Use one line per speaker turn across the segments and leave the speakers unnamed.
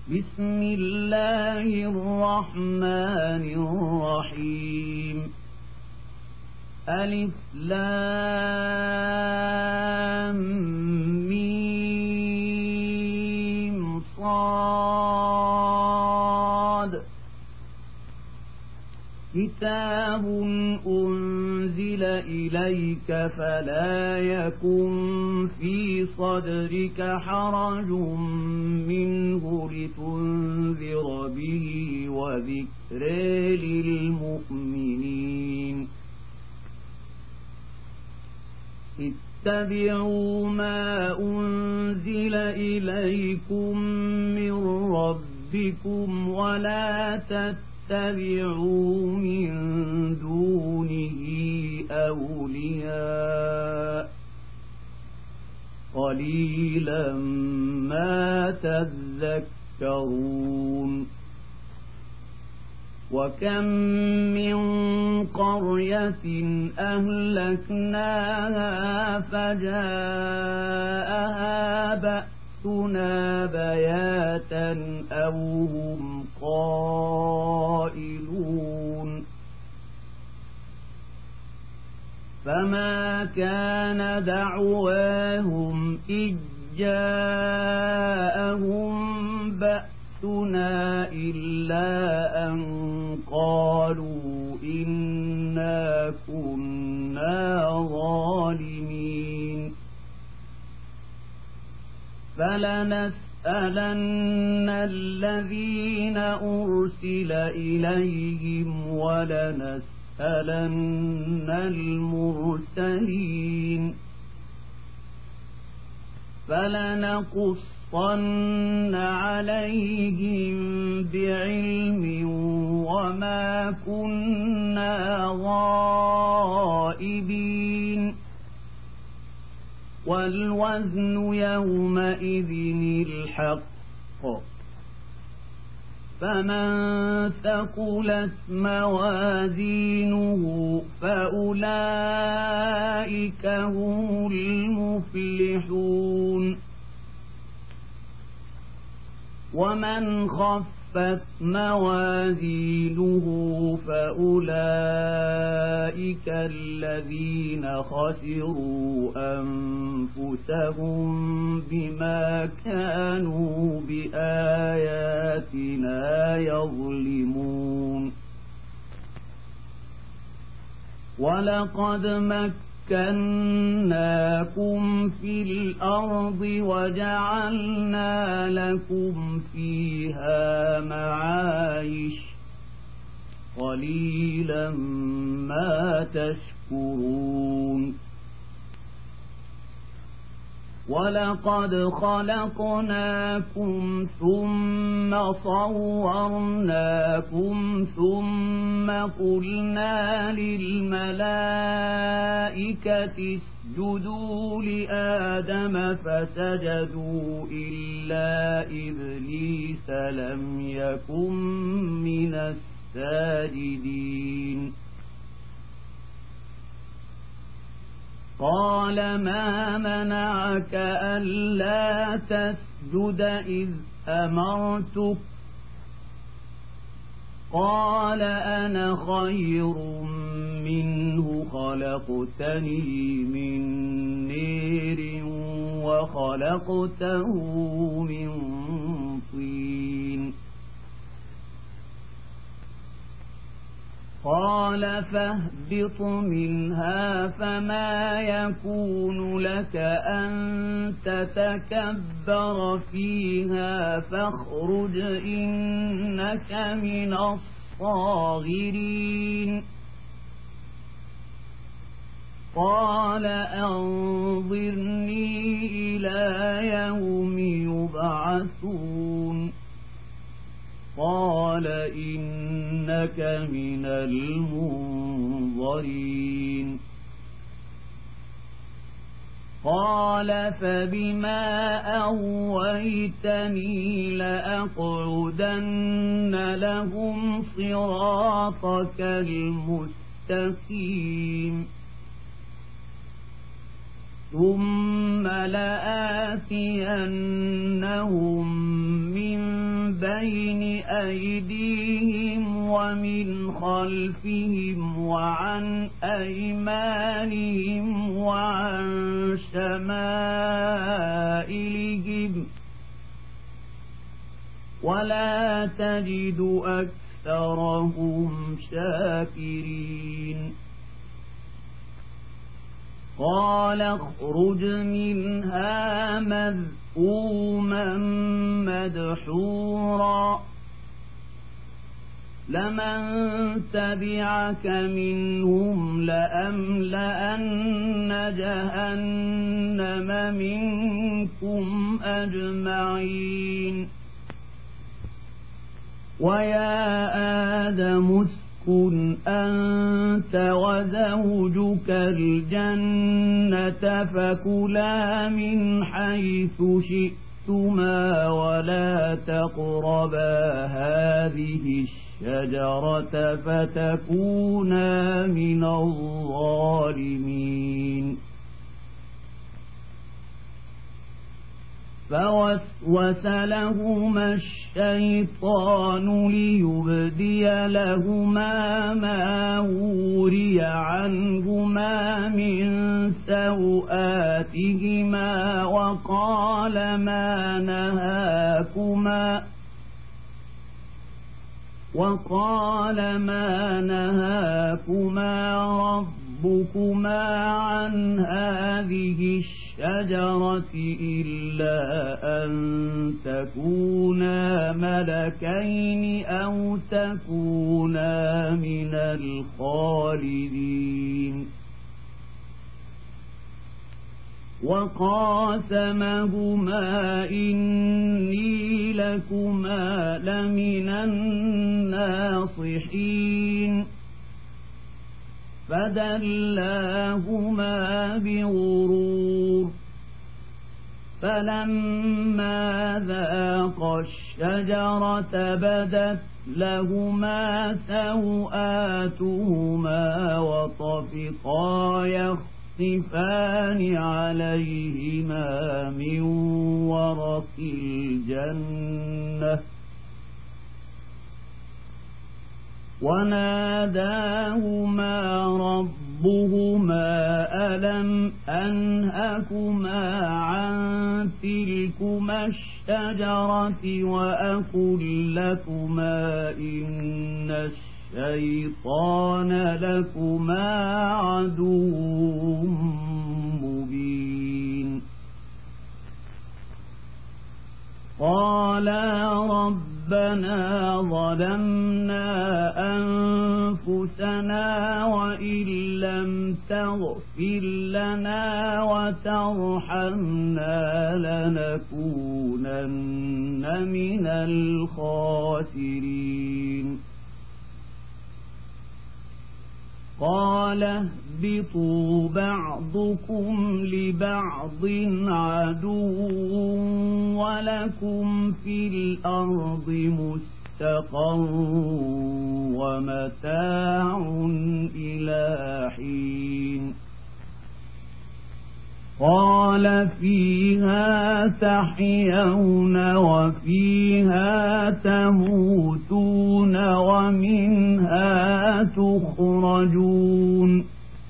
بسم الله الرحمن الرحيم ألف لام ميم صاد كتاب أنزل إليك فلا يكن في صدرك حرج منه لتنذر به وذكر للمؤمنين اتبعوا ما أنزل إليكم من ربكم ولا تتبعوا من دونه أولياء قليلا ما تذكرون وكم من قرية أهلكناها فجاءها بأسنا بياتا أو هم قائلون فما كان دعواهم إذ جاءهم بأسنا إلا أن قالوا إنا كنا ظالمين فلنسألن الذين أرسل إليهم ولنسألن المرسلين فلنقصن عليهم بعلم وما كنا غائبين والوزن يومئذ الحق فمن ثقلت موازينه فأولئك هم المفلحون ومن خفت موازينه فأولئك الذين خسروا أنفسهم بما كانوا بآياتنا يظلمون ولقد مكناكم في الأرض وجعلنا لكم فيها معايش قليلا ما تشكرون ولقد خلقناكم ثم صورناكم ثم قلنا للملائكة اسجدوا لآدم فسجدوا إلا إبليس لم يكن من الساجدين قال ما منعك ألا تسجد إذ أمرتك قال أنا خير منه خلقتني من نير وخلقته من طين قال فاهبط منها فما يكون لك أن تتكبر فيها فاخرج إنك من الصاغرين قال أنظرني إلى يوم يبعثون قال إنك من المنظرين قال فبما أغويتني لأقعدن لهم صراطك المستقيم ثم لآتينهم من بين أيديهم ومن خلفهم وعن أيمانهم وعن شمائلهم ولا تجد أكثرهم شاكرين قال اخرج منها مذءوما مدحورا لمن تبعك منهم لأملأن جهنم منكم أجمعين ويا آدم اسكن أنت وزوجك الجنة فكلا من حيث شئتما ولا تقربا هذه الشجرة فتكونا من الظالمين فوسوس لهما الشيطان ليبدي لهما ما وري عنهما من سوآتهما وقال ما نهاكما ربكما عن هذه الشجرة إلا أن تكونا ملكين أو تكونا من الخالدين وقاسمهما إني لكما لمن الناصحين فدلاهما بغرور فلما ذاقا الشجرة بدت لهما سوآتهما وطفقا يخصفان عليهما من ورق الجنة وناداهما ربهما ألم أنهكما عن تلكما الشجرة وأقل لكما إن الشيطان لكما عدو مبين قالا ربنا ظلمنا أنفسنا وإن لم تغفر لنا وترحمنا لنكونن من الخاسرين قال اهبطوا بعضكم لبعض عدو ولكم في الأرض مستقر ومتاع إلى حين قال فيها تحيون وفيها تموتون ومنها تخرجون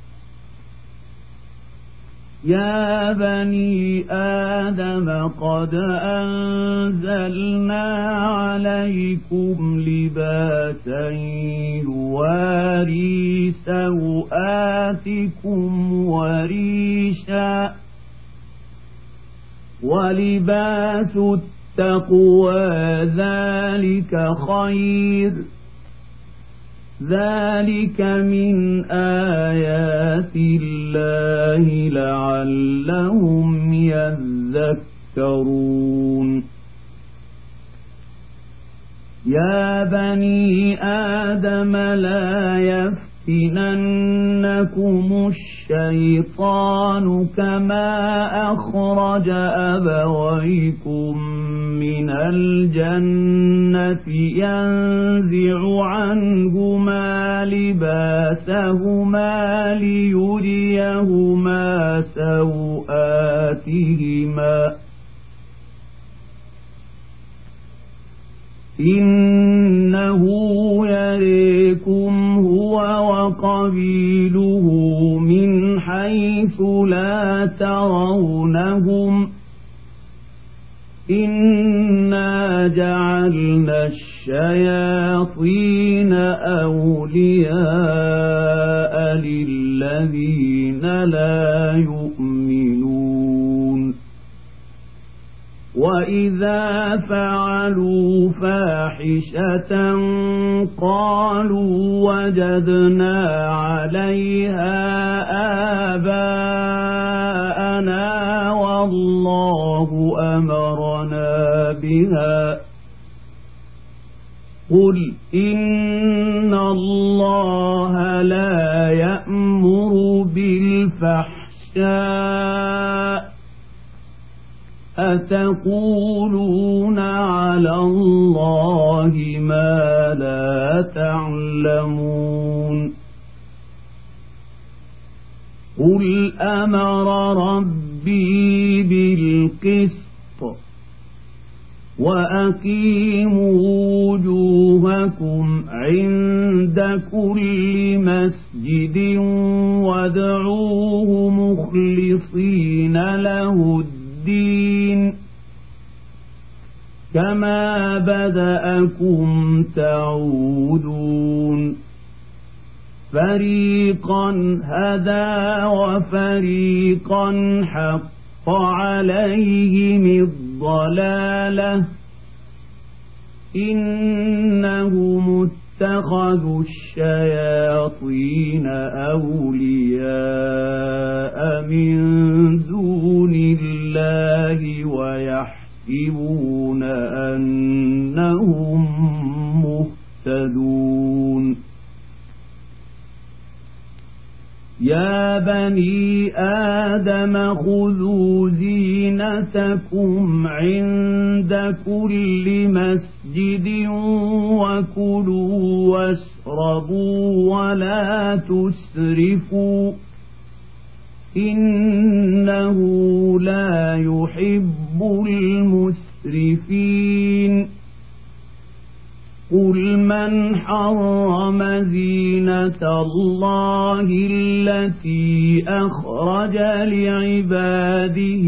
يا بني آدم قد أنزلنا عليكم لباسا يواري سوآتكم وريشا ولباس التقوى ذلك خير ذلك من آيات الله لعلهم يذكرون يا بني آدم لا يفتننكم الشيطان كما أخرج أبويكم من الجنة ينزع عنهما لباسهما ليريهما سوآتهما إنه يريكم هو وقبيله من حيث لا ترونهم إنا جعلنا الشياطين أولياء للذين لا يؤمنون وإذا فعلوا فاحشة قالوا وجدنا عليها آباءنا والله أمرنا بها قل إن الله لا يأمر بالفحشاء أتقولون على الله ما لا تعلمون قل أمر ربي بالقسط وأقيموا وجوهكم عند كل مسجد وادعوه مخلصين له الدين كما بدأكم تعودون فريقا هدى وفريقا حق عليهم الضلالة إنهم اتخذوا الشياطين أولياء من دون الله ويحسبون أنهم مهتدون يا بني آدم خذوا زينتكم عند كل مسجد وكلوا واشربوا ولا تسرفوا إنه لا يحب المسرفين قل من حرم زينة الله التي أخرج لعباده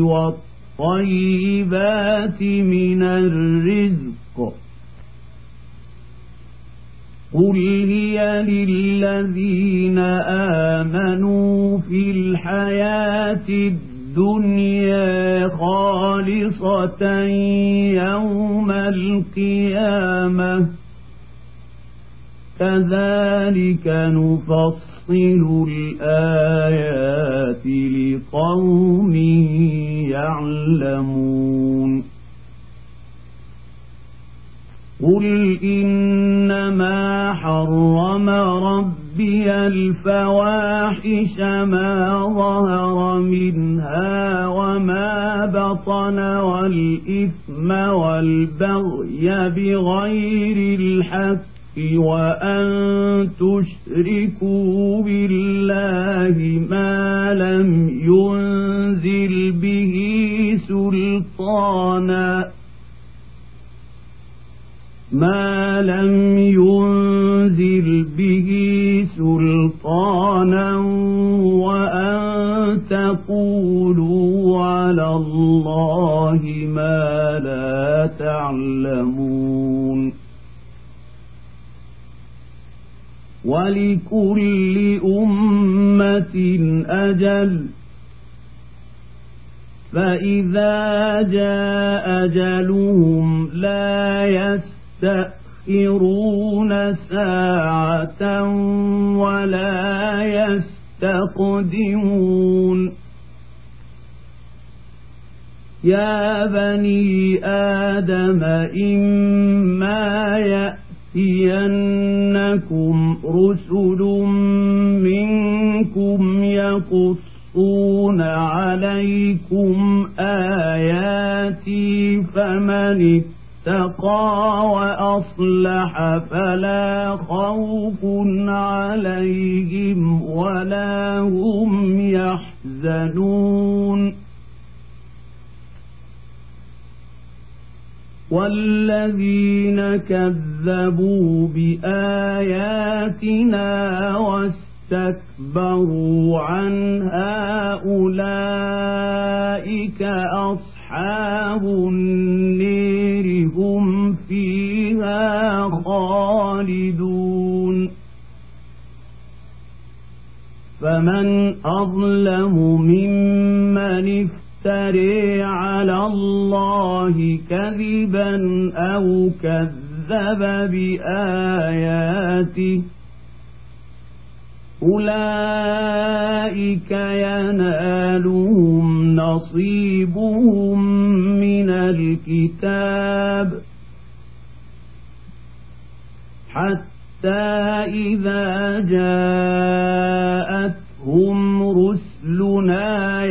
والطيبات من الرزق قل هي للذين آمنوا في الحياة الدنيا خالصة يوم القيامة كذلك نفصل الآيات لقوم يعلمون قل إنما حرم ربي الفواحش ما ظهر منها وما بطن والإثم والبغي بغير الحق وأن تشركوا بالله ما لم ينزل به سلطانا وأن تقولوا على الله ما لا تعلمون ولكل أمة أجل فإذا جاء أجلهم لا يستأخرون ساعة ولا يستقدمون يا بني آدم إما يأتينكم رسل منكم يقصون عليكم آياتي فمن اتقى وأصلح فلا خوف عليهم ولا هم يحزنون. والذين كذبوا بآياتنا واستكبروا عنها أولئك أصحاب النير هم فيها خالدون فمن أظلم ممن افترى على الله كذبا أو كذب بآياته أولئك ينالهم نصيبهم من الكتاب حتى إذا جاءتهم رسلنا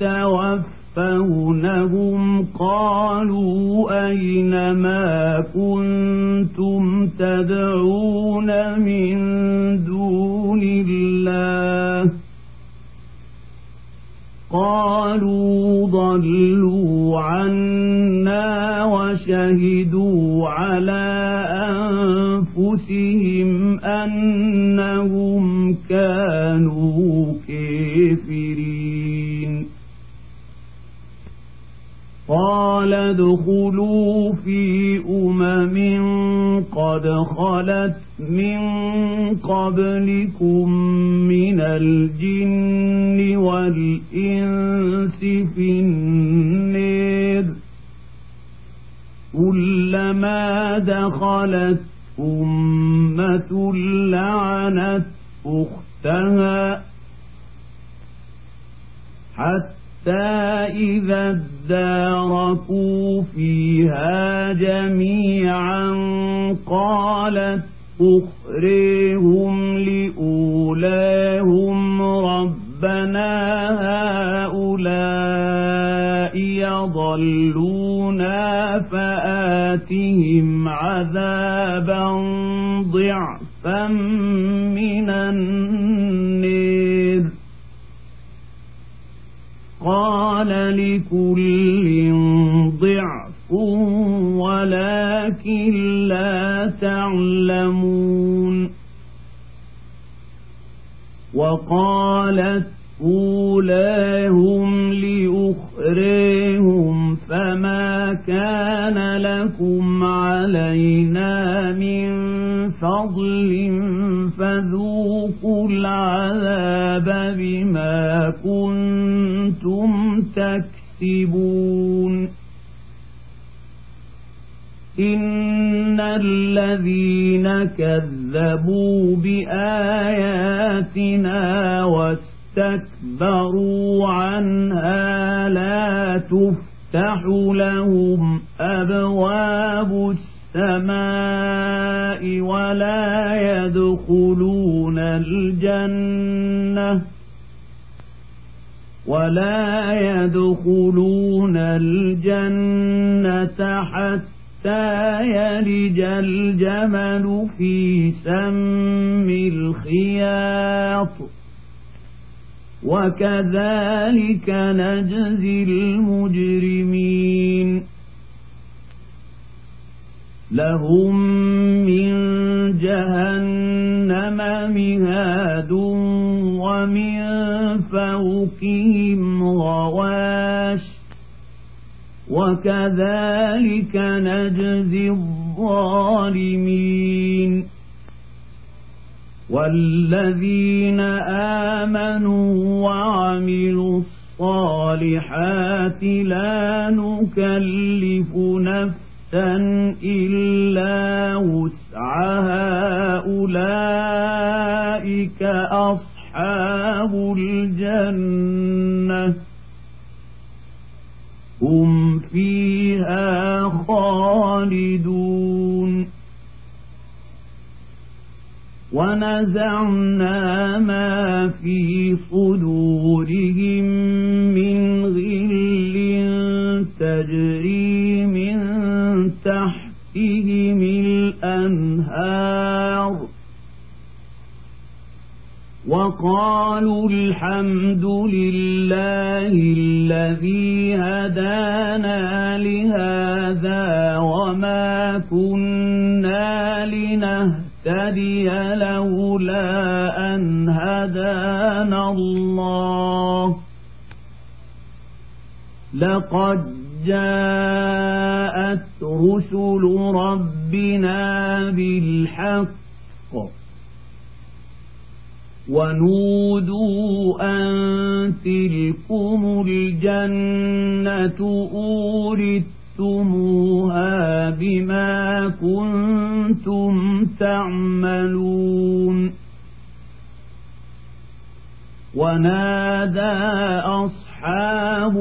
يتوفونهم قالوا أين ما كنتم تدعون من دون الله قالوا ضلوا عنا وشهدوا على أنفسهم أنهم كانوا كافرين قال ادخلوا في قد خلت من قبلكم من الجن والإنس في النار كلما دخلت أمة لعنت أختها حتى إذا اداركوا فيها جميعا قالت أخريهم لأولاهم ربنا هؤلاء يضلونا فآتهم عذابا ضعفا من النار قال لكل ضعف ولكن لا تعلمون وقالت أولاهم لأخريهم فما كان لكم علينا من فضل فذوقوا العذاب بما كنتم تكسبون إن الذين كذبوا بآياتنا واستكبروا عنها لا تفتح لهم أبواب السماء ولا يدخلون الجنة حتى يلج الجمل في سم الخياط وكذلك نجزي المجرمين لهم من جهنم مهاد ومن فوقهم غواش وكذلك نجزي الظالمين والذين آمنوا وعملوا الصالحات لا نكلف نفسا إلا وسعها أولئك أصحاب الجنة هم فيها خالدون ونزعنا ما في صدورهم من غل تجري من تحتهم الأنهار وقالوا الحمد لله الذي هدانا لهذا وما كنا لنهتدي لولا أن هدانا الله لقد جاءت رسل ربنا بالحق ونودوا أن تلكم الجنة أورثتموها بما كنتم تعملون ونادى أصحاب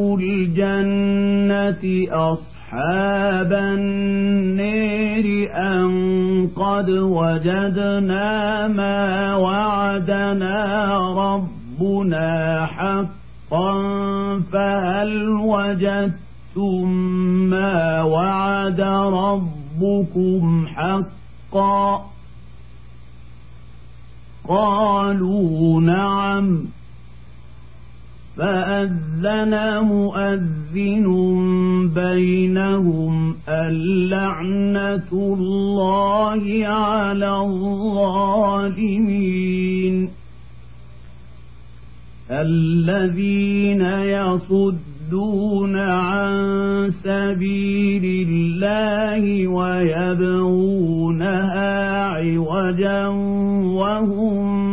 الجنة أصحاب النار أن قد وجدنا ما وعدنا ربنا حقا فهل وجدتم ما وعد ربكم حقا قالوا نعم فأذن مؤذن بينهم اللعنة الله على الظالمين الذين يصدون عن سبيل الله ويبغونها عوجا وهم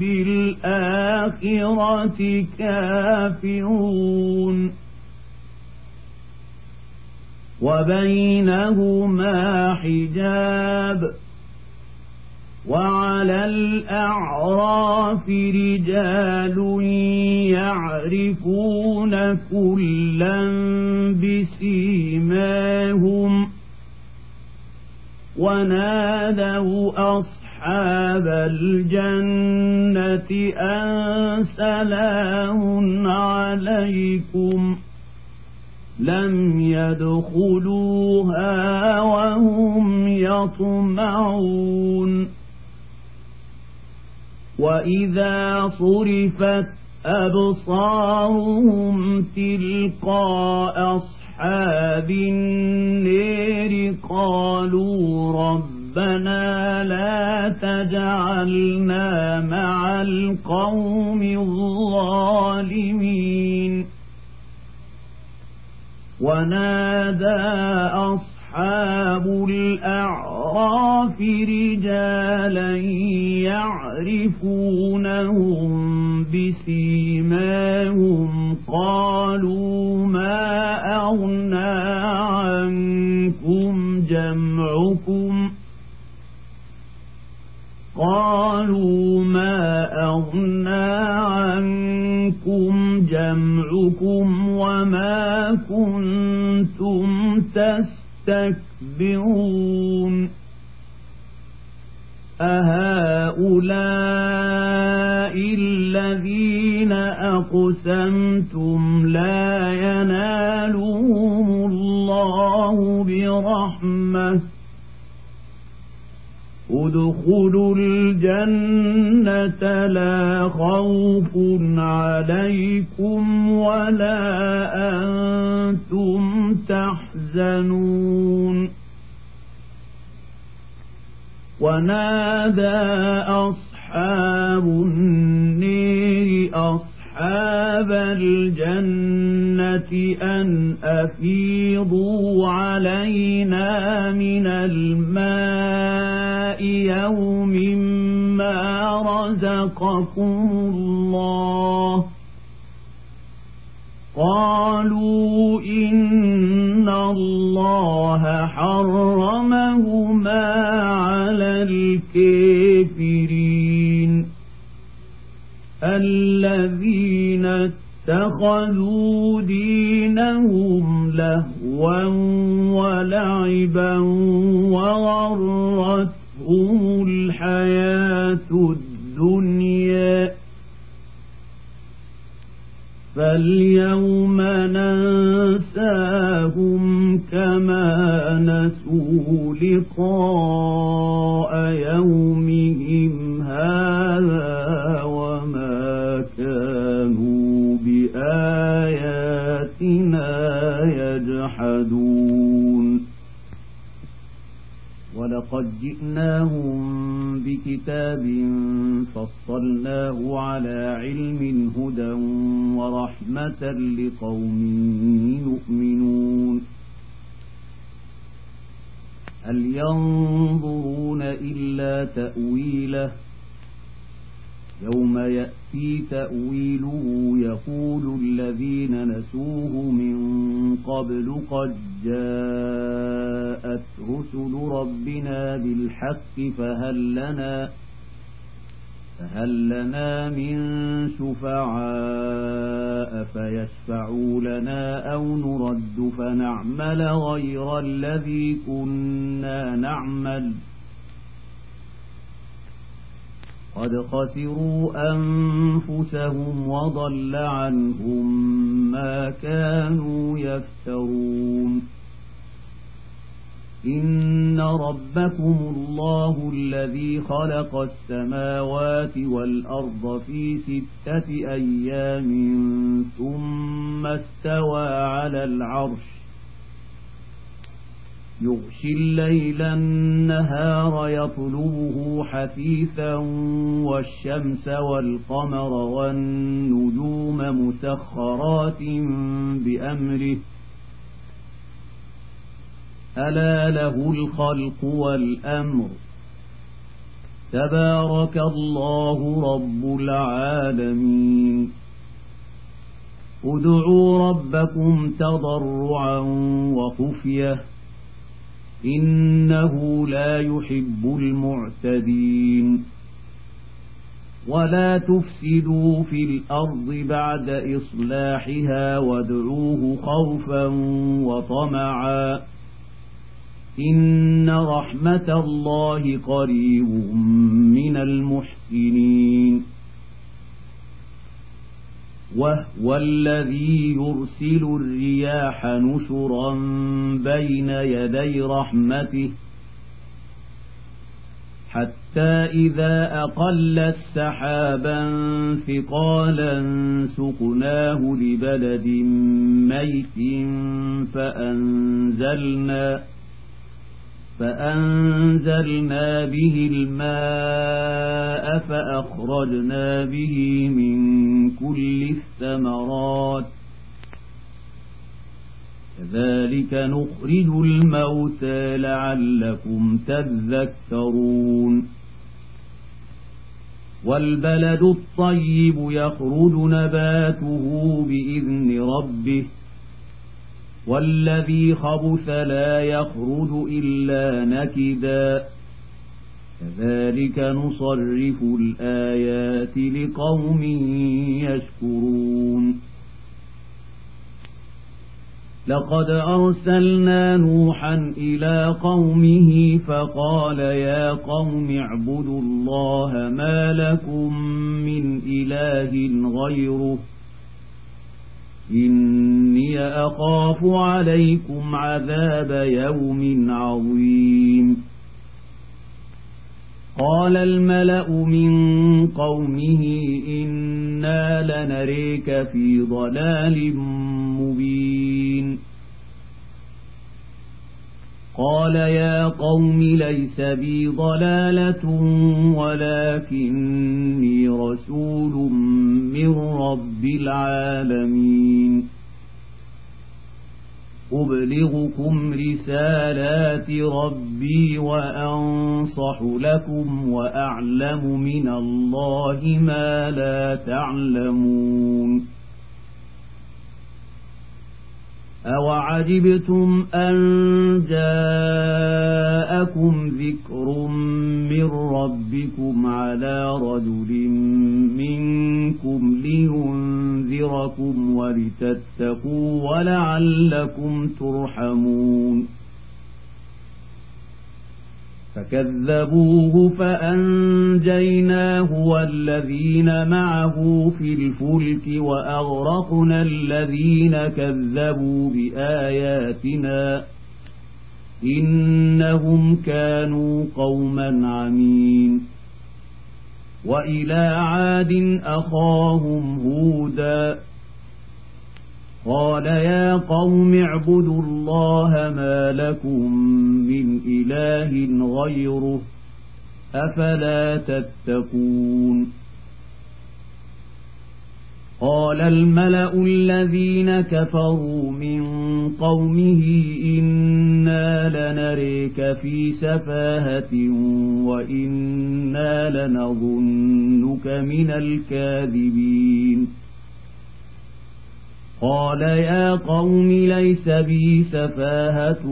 بالآخرة كافرون وبينهما حجاب وعلى الأعراف رجال يعرفون كلا بسيماهم ونادوا أصحاب الجنة أن سلام عليكم لم يدخلوها وهم يطمعون وإذا صرفت أبصارهم تلقاء أصحاب النار قالوا ربنا لا تجعلنا مع القوم الظالمين ونادى أصحاب الأعراف رجالا يعرفونهم بسيماهم قالوا ما أغنى عنكم جمعكم وما كنتم تستكبرون أهؤلاء الذين أقسمتم لا ينالهم الله برحمة ادخلوا الجنة لا خوف عليكم ولا أنتم تحزنون ونادى أصحاب النار أصحاب الجنة أن أفيضوا علينا من الماء يوم ما رزقكم الله قالوا إن الله حرمهما على الكافرين الذين اتخذوا دينهم لهوا ولعبا وغرتهم الحياة الدنيا فاليوم ننساهم كما نسوا لقاء يومهم هذا ولقد جئناهم بكتاب فصلناه على علم هدى ورحمة لقوم يؤمنون هل ينظرون إلا تأويله يوم يأتي تأويله يقول الذين نسوه من قبل قد جاءت رسل ربنا بالحق فهل لنا من شفعاء فيشفعوا لنا أو نرد فنعمل غير الذي كنا نعمل قد خسروا أنفسهم وضل عنهم ما كانوا يفترون إن ربكم الله الذي خلق السماوات والأرض في 6 أيام ثم استوى على العرش يغشي الليل النهار يطلبه حثيثا والشمس والقمر والنجوم مسخرات بأمره ألا له الخلق والأمر تبارك الله رب العالمين ادعوا ربكم تضرعا وخفية إنه لا يحب المعتدين ولا تفسدوا في الأرض بعد إصلاحها وادعوه خوفا وطمعا إن رحمة الله قريب من المحسنين وهو الذي يرسل الرياح نشرا بين يدي رحمته حتى إذا أقلت سحابا ثقالا سقناه لبلد ميت فأنزلنا به الماء فأخرجنا به من كل الثمرات كذلك نخرج الموتى لعلكم تذكرون والبلد الطيب يخرج نباته بإذن ربه والذي خبث لا يخرج إلا نكدا كذلك نصرف الآيات لقوم يشكرون لقد أرسلنا نوحا إلى قومه فقال يا قوم اعبدوا الله ما لكم من إله غيره إني أخاف عليكم عذاب يوم عظيم قال الملأ من قومه إنا لنريك في ضلال مبين قال يا قوم ليس بي ضلالة ولكني رسول من رب العالمين أبلغكم رسالات ربي وأنصح لكم وأعلم من الله ما لا تعلمون أوعجبتم أن جاءكم ذكر من ربكم على رجل منكم لينذركم ولتتقوا ولعلكم ترحمون فكذبوه فأنجيناه والذين معه في الفلك وأغرقنا الذين كذبوا بآياتنا إنهم كانوا قوما عمين وإلى عاد أخاهم هودا قال يا قوم اعبدوا الله ما لكم من إله غيره أفلا تتقون قال الملأ الذين كفروا من قومه إنا لنريك في سفاهة وإنا لنظنك من الكاذبين قال يا قوم ليس بي سفاهة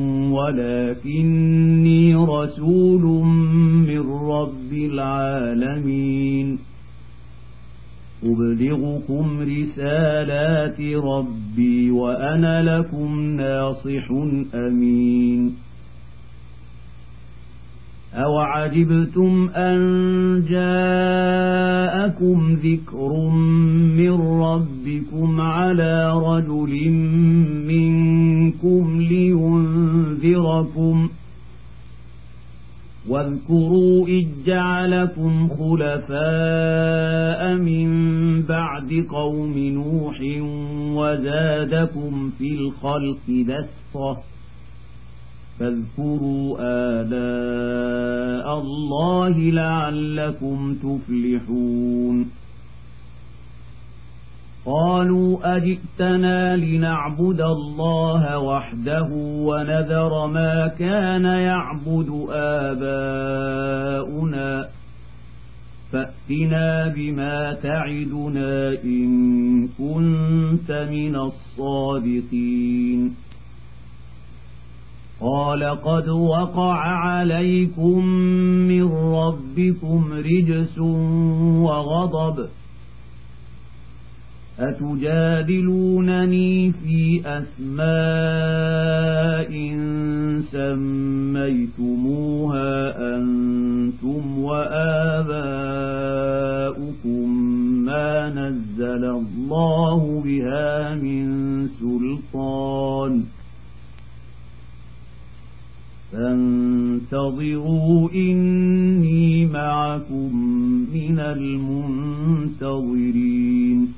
ولكني رسول من رب العالمين أبلغكم رسالات ربي وأنا لكم ناصح أمين أوعجبتم أن جاءكم ذكر من ربكم على رجل منكم لينذركم واذكروا إذ جعلكم خلفاء من بعد قوم نوح وزادكم في الخلق بسطة فاذكروا آلاء الله لعلكم تفلحون قالوا أجئتنا لنعبد الله وحده ونذر ما كان يعبد آباؤنا فأتنا بما تعدنا إن كنت من الصادقين قال قد وقع عليكم من ربكم رجس وغضب أتجادلونني في أسماء سميتموها أنتم وآباؤكم ما نزل الله بها من سلطان فانتظروا إني معكم من المنتظرين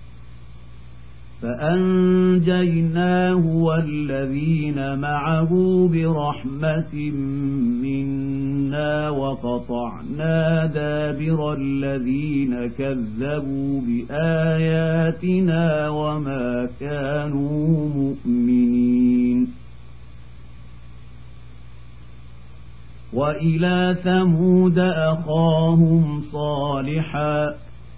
فأنجيناه والذين معه برحمة منا وقطعنا دابر الذين كذبوا بآياتنا وما كانوا مؤمنين وإلى ثمود أخاهم صالحا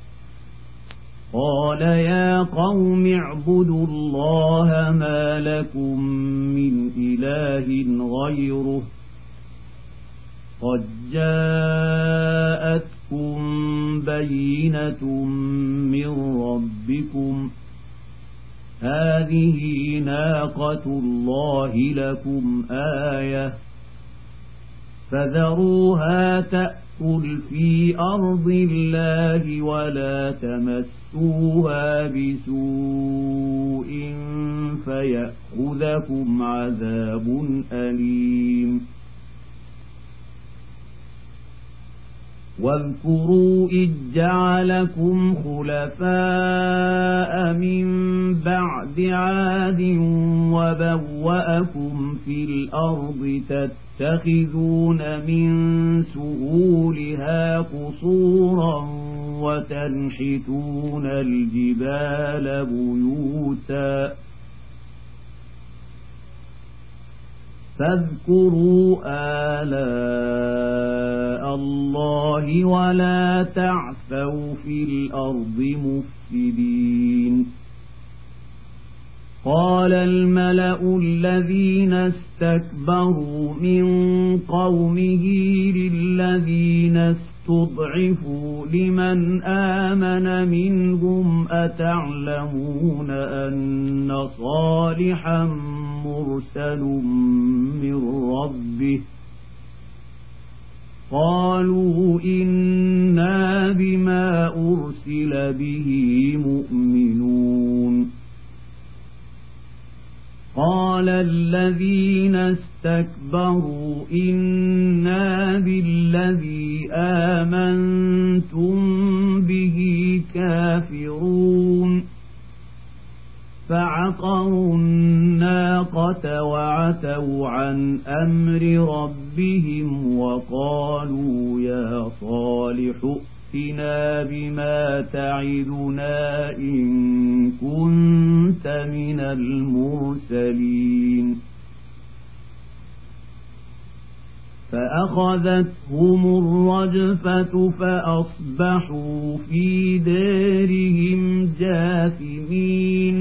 قال يا قوم اعبدوا الله ما لكم من إله غيره قد جاءتكم بينة من ربكم هذه ناقة الله لكم آية فذروها تأكل في أرض الله ولا تمسوها بسوء فيأخذكم عذاب أليم واذكروا إذ جعلكم خلفاء من بعد عاد وبوأكم في الأرض تتخذون من سهولها قصورا وتنحتون الجبال بيوتا فاذكروا آلاء الله ولا تعثوا في الأرض مفسدين قال الملأ الذين استكبروا من قومه للذين استضعفوا لمن آمن منهم أتعلمون أن صالحا مرسل من ربه قالوا إنا بما أرسل به مؤمنون قال الذين استكبروا إنا بالذي آمنتم به كافرون عتوا عن أمر ربهم وقالوا يا صالح ائتنا بما تعدنا إن كنت من المرسلين فأخذتهم الرجفة فأصبحوا في دارهم جاثمين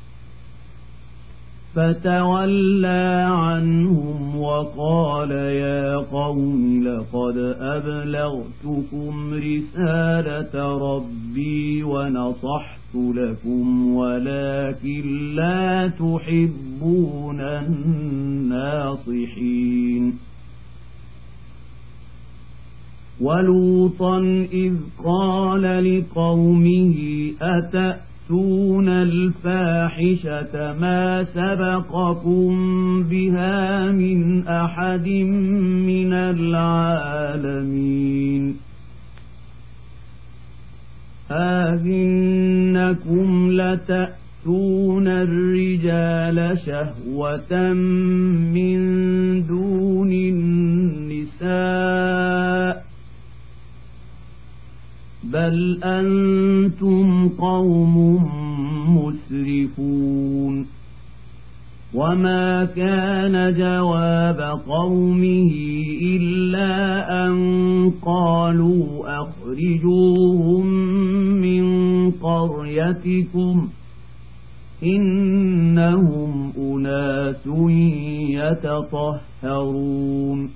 فتولى عنهم وقال يا قوم لقد أبلغتكم رسالة ربي ونصحت لكم ولكن لا تحبون الناصحين ولوطا إذ قال لقومه أتأتون الفاحشة ما سبقكم بها من أحد من العالمين أئنكم لتأتون الرجال شهوة من دون النساء بل أنتم قوم مسرفون وما كان جواب قومه إلا أن قالوا أخرجوهم من قريتكم إنهم أناس يتطهرون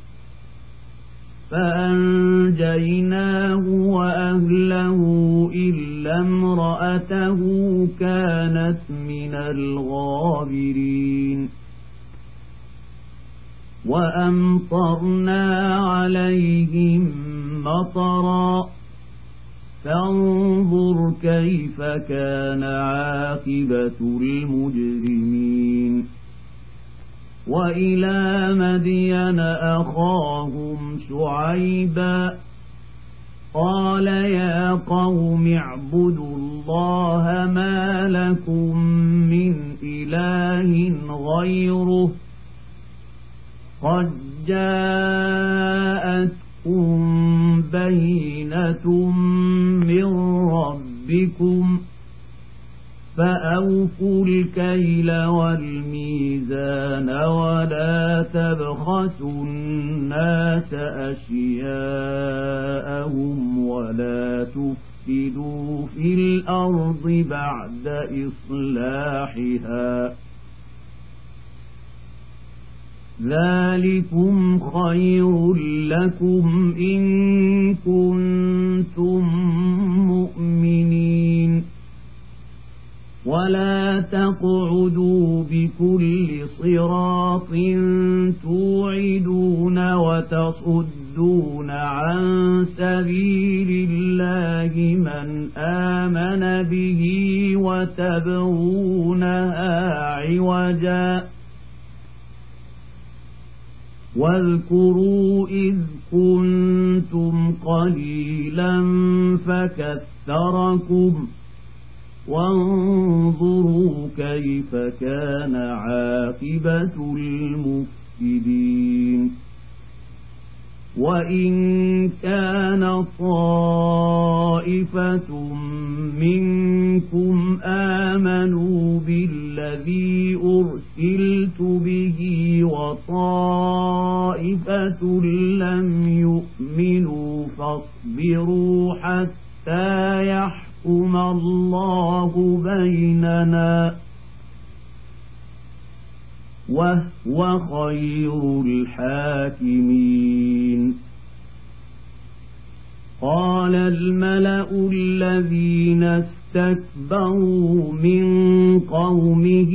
فأنجيناه وأهله إلا امرأته كانت من الغابرين وأمطرنا عليهم مطرا فانظر كيف كان عاقبة المجرمين وإلى مدين أخاهم شعيبا قال يا قوم اعبدوا الله ما لكم من إله غيره قد جاءتكم بينة من ربكم فأوفوا الكيل والميزان ولا تبخسوا الناس أشياءهم ولا تفسدوا في الأرض بعد إصلاحها ذلكم خير لكم إن كنتم مؤمنين ولا تقعدوا بكل صراط توعدون وتصدون عن سبيل الله من آمن به وتبغونها عوجا واذكروا إذ كنتم قليلا فكثركم وانظروا كيف كان عاقبة المفسدين وإن كان طائفة منكم آمنوا بالذي أرسلت به وطائفة لم يؤمنوا فاصبروا حتى يحكم الله بيننا وهو خير الحاكمين قال الملأ الذين استكبروا من قومه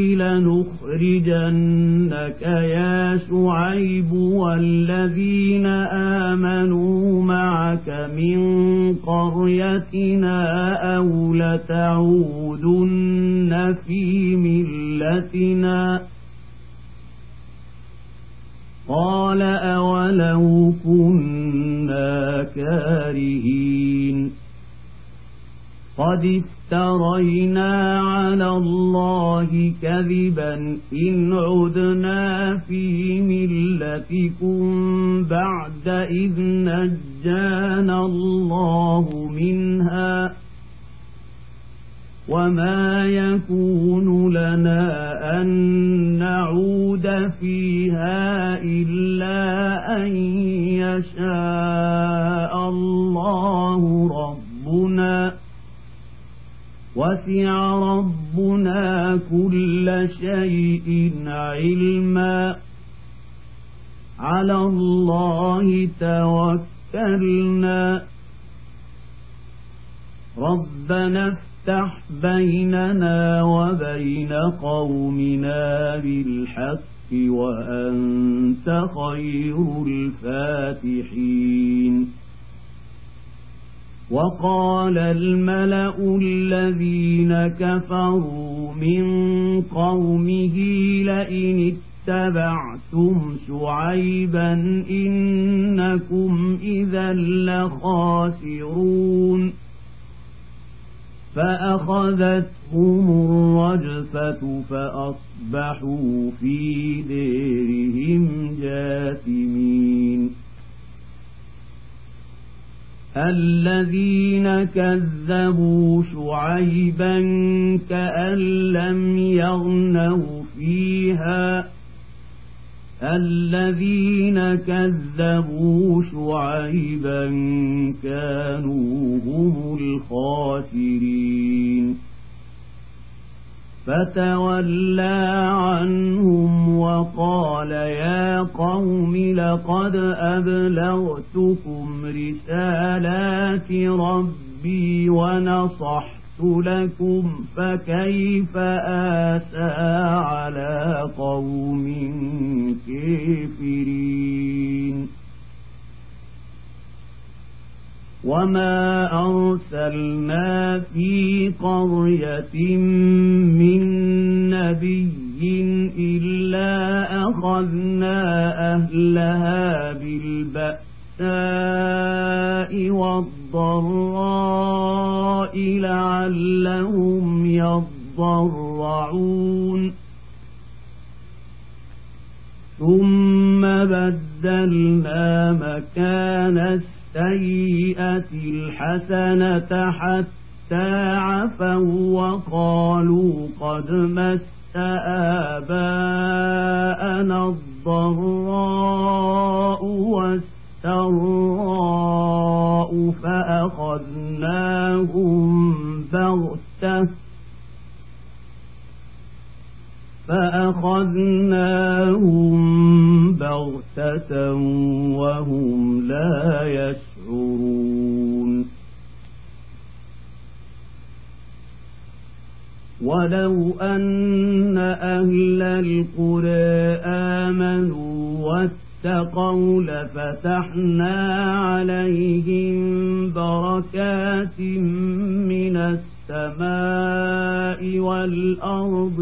لنخرجنك يا شعيب والذين آمنوا معك من قريتنا أو لتعودن في ملتنا قال أولو كنا كارهين قد افترينا على الله كذبا إن عدنا في ملتكم بعد إذ نجانا الله منها وما يكون لنا أن نعود فيها إلا أن يشاء الله ربنا وسع ربنا كل شيء علما على الله توكلنا ربنا افتح بيننا وبين قومنا بالحق وأنت خير الفاتحين وقال الملأ الذين كفروا من قومه لئن اتبعتم شعيبا إنكم إذا لخاسرون فأخذتهم الرجفة فأصبحوا في ديرهم جاثمين الذين كذبوا شعيبا كأن لم يغنوا فيها الذين كذبوا شعيبا كانوا هم الخاسرين فتولى عنهم وقال يا قوم لقد أبلغتكم رسالات ربي ونصحت لكم فكيف آسى على قوم كافرين وما أرسلنا في قرية من نبي إلا أخذنا أهلها بالبأساء والضراء لعلهم يضرعون ثم بدلنا مكان السيئة الحسنة حتى عفوا وقالوا قد مس آباءنا الضراء والسراء فأخذناهم بغتة وهم لا يشعرون ولو أن أهل القرى آمنوا واتقوا لفتحنا عليهم بركات من السماء والأرض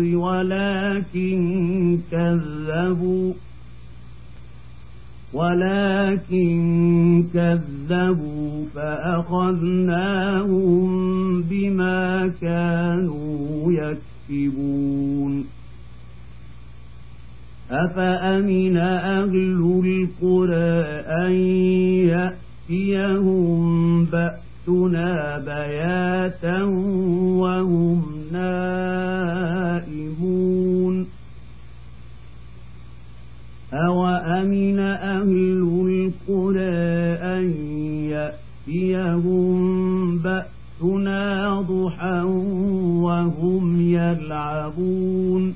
ولكن كذبوا فأخذناهم بما كانوا يكسبون أفأمن أهل القرى أن يأتيهم بأسنا بياتا وهم نائمون أوأمن أهل القرى أن يأتيهم بأسنا ضحى وهم يلعبون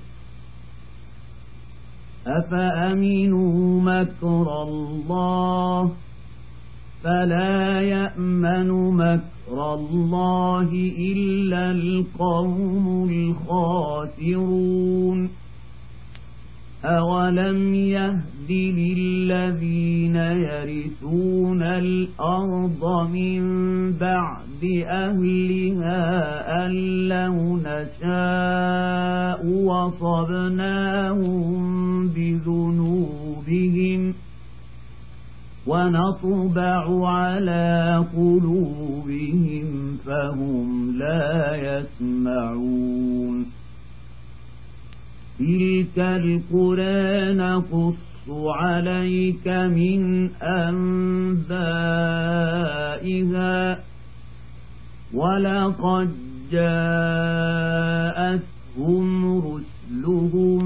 أفأمنوا مكر الله فلا يأمن مكر الله إلا القوم الخاسرون أولم يهد للذين يرثون الأرض من بعد أهلها أن لو نشاء وصبناهم بذنوبهم ونطبع على قلوبهم فهم لا يسمعون تلك القرى نقص عليك من أنبائها ولقد جاءتهم رسلهم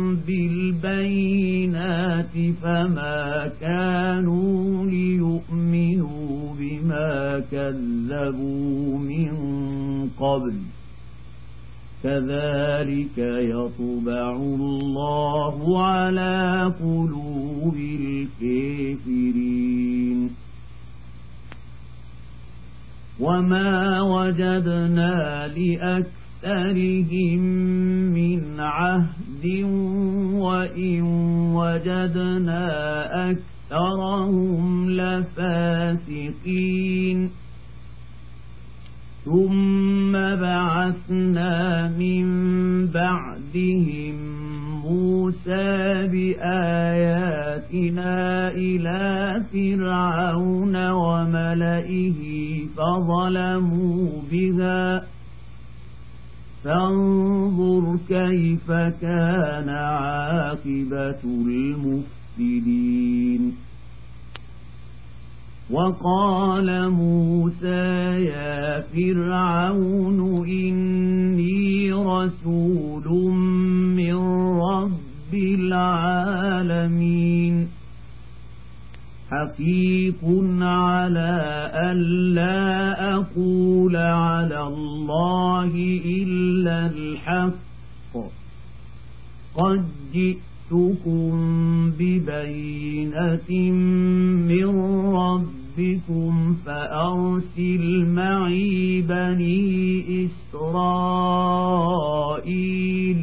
بالبينات فما كانوا ليؤمنوا بما كذبوا من قبل كذلك يطبع الله على قلوب الكافرين وما وجدنا لأكثرهم من عهد وإن وجدنا أكثرهم لفاسقين ثم بعثنا من بعدهم موسى بآياتنا إلى فرعون وملئه فظلموا بها فانظر كيف كان عاقبة المفسدين وقال موسى يا فرعون إني رسول من رب العالمين حقيق على ألا أقول على الله إلا الحق قد جئتكم ببينة من ربكم فأرسل معي بني إسرائيل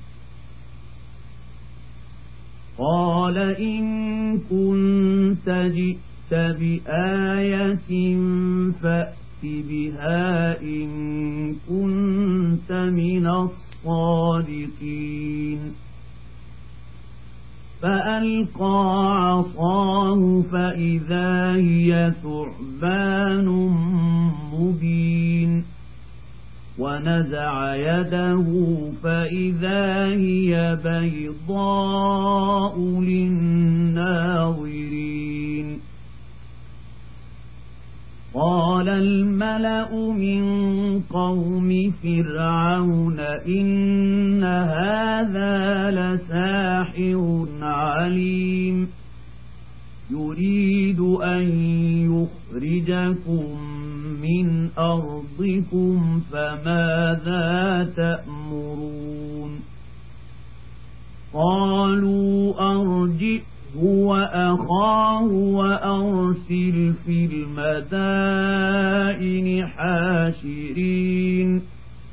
قال إن كنت جئت بآية فأت بها إن كنت من الصادقين فألقى عصاه فإذا هي ثعبان مبين ونزع يده فإذا هي بيضاء للناظرين قال الملأ من قوم فرعون إن هذا لساحر عليم يريد أن يخرجكم من أرضكم فماذا تأمرون قالوا أرجئه وأخاه وأرسل في المدائن حاشرين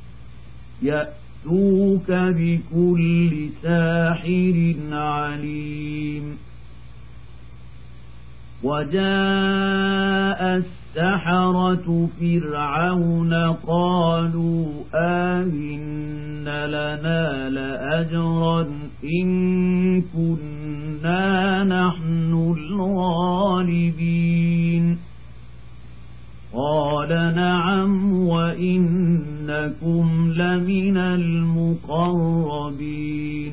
يأتوك بكل ساحر عليم وجاء السحرة فرعون قالوا آهن لنا لأجرا إن كنا نحن الغالبين قال نعم وإنكم لمن المقربين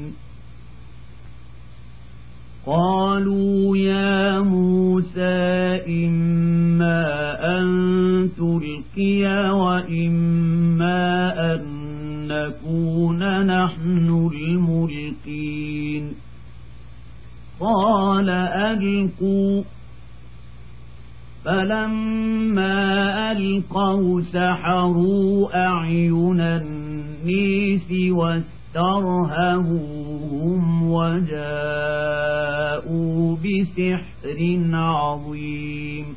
قالوا يا موسى إما أن تلقي وإما أن نكون نحن الملقين قال ألقوا فلما ألقوا سحروا أعين الناس واسترهبوهم وجاءوا بسحر عظيم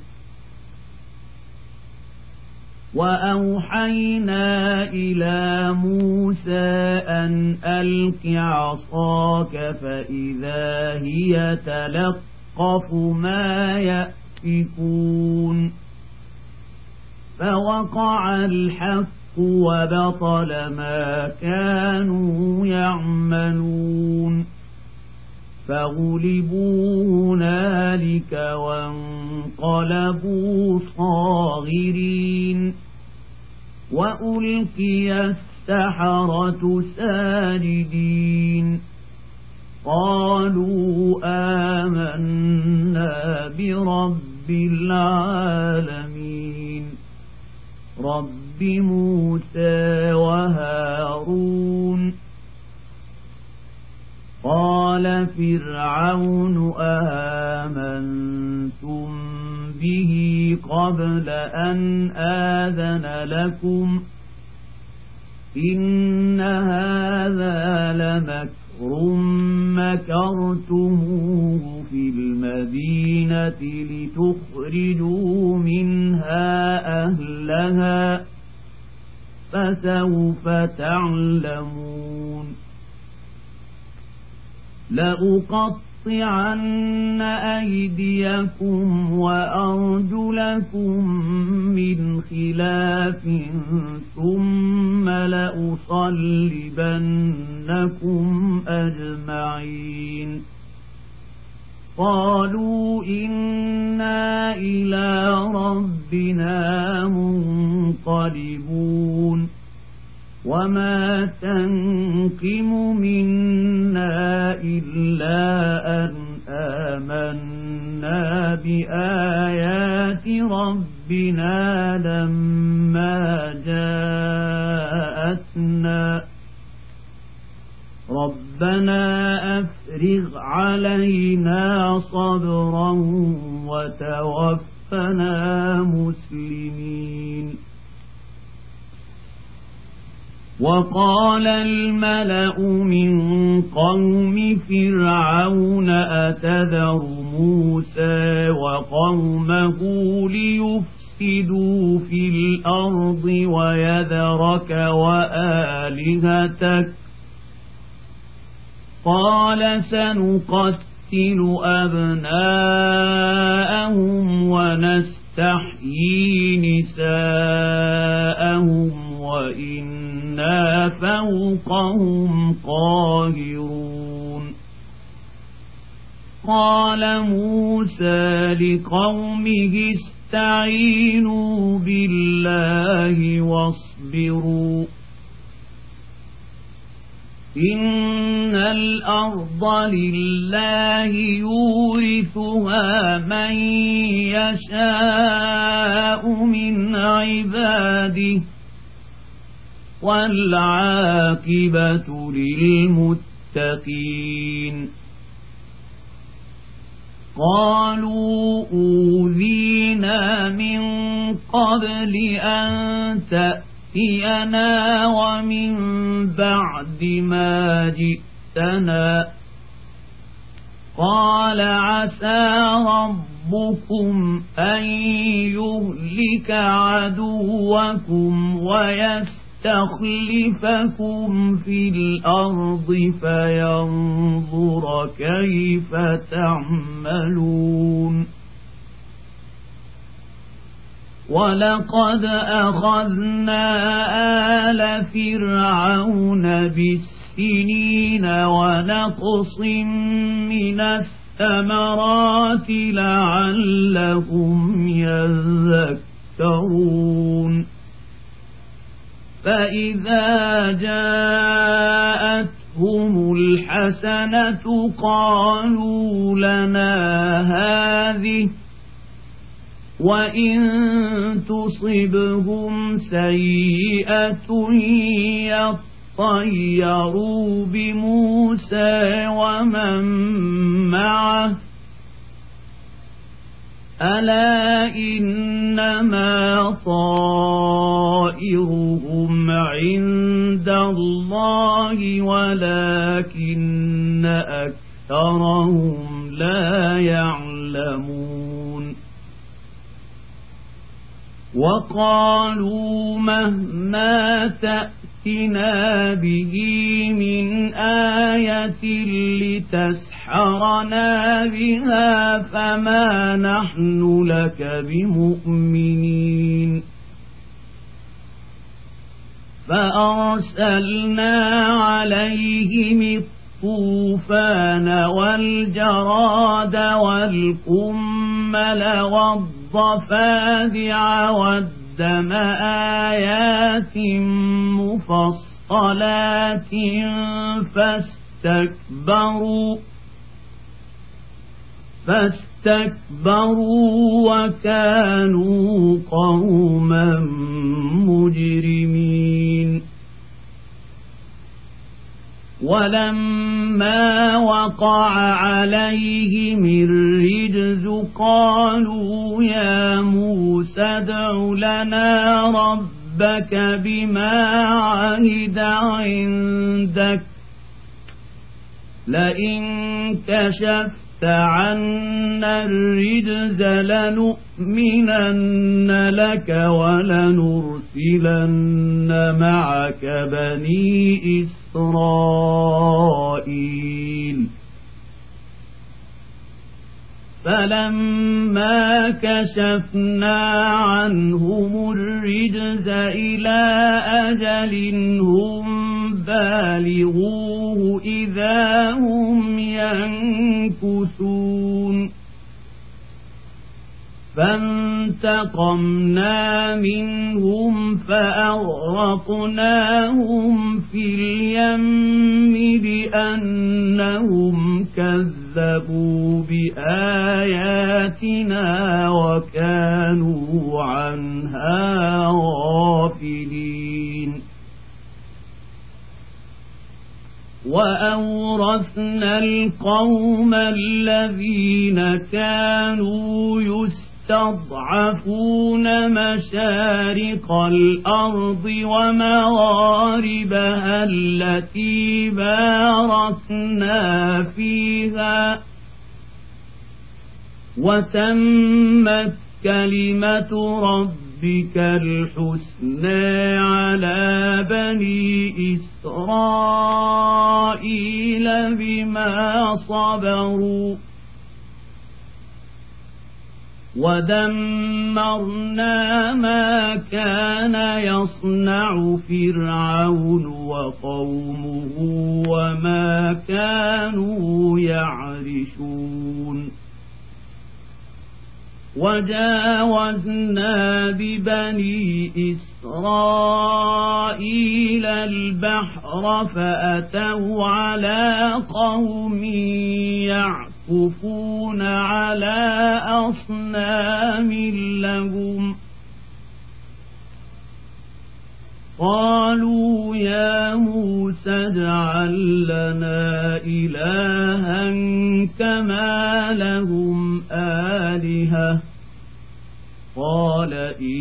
وأوحينا إلى موسى أن ألق عصاك فإذا هي تلقف ما يأفكون فوقع الحق وبطل ما كانوا يعملون فغلبوا هنالك وانقلبوا صاغرين وألقي السحرة ساجدين قالوا آمنا برب العالمين رب موسى وهارون قال فرعون آمنتم به قبل أن آذن لكم إن هذا لمكر مكرتموه في المدينة لتخرجوا منها أهلها فسوف تعلمون لأقطعن أيديكم وأرجلكم من خلاف ثم لأصلبنكم أجمعين قالوا إنا إلى ربنا منقلبون وما تنقم منا إلا أن آمنا بآيات ربنا لما جاءتنا ربنا أفرغ علينا صبرا وتوفنا مسلمين وقال الملأ من قوم فرعون أتذر موسى وقومه ليفسدوا في الأرض ويذرك وآلهتك قال سنقتل أبناءهم ونستحيي نساءهم وإنا فوقهم قاهرون قال موسى لقومه استعينوا بالله واصبروا إن الأرض لله يورثها من يشاء من عباده والعاقبة للمتقين قالوا أوذينا من قبل أن تأتينا ومن بعد ما جئتنا قال عسى ربكم أن يهلك عدوكم ويستخلفكم في الأرض فينظر كيف تعملون ولقد أخذنا آل فرعون بالسنين ونقص من الثمرات لعلهم يذكرون فإذا جاءتهم الحسنة قالوا لنا هذه وإن تصبهم سيئة يطيروا بموسى ومن معه ألا إنما طائرهم عند الله ولكن أكثرهم لا يعلمون وقالوا مهما تأتنا به من آية لتسحرنا بها فما نحن لك بمؤمنين فأرسلنا عليهم والطوفان والجراد والقمل والضفادع والدم آيات مفصلات فاستكبروا وكانوا قوما مجرمين ولما وقع عليهم الرجز قالوا يا موسى ادع لنا ربك بما عهد عندك لئن كشفت عنا الرجز لنؤمنن لك ولنرسلن معك بني إسرائيل فلما كشفنا عنهم الرجز إلى أجل هم بالغوه إذا هم ينكثون فانتقمنا منهم فأغرقناهم في اليم بأنهم كذبوا بآياتنا وكانوا عنها غافلين وأورثنا القوم الذين كانوا يستضعفون مشارق الأرض ومغاربها التي باركنا فيها وتمت كلمة ربك الحسنى على بني إسرائيل بما صبروا ودمرنا ما كان يصنع فرعون وقومه وما كانوا يعرشون وجاوزنا ببني إسرائيل البحر فأتوا على قوم يعكفون على أصنام لهم قالوا يا موسى اجعل لنا إلها كما لهم آلهة قال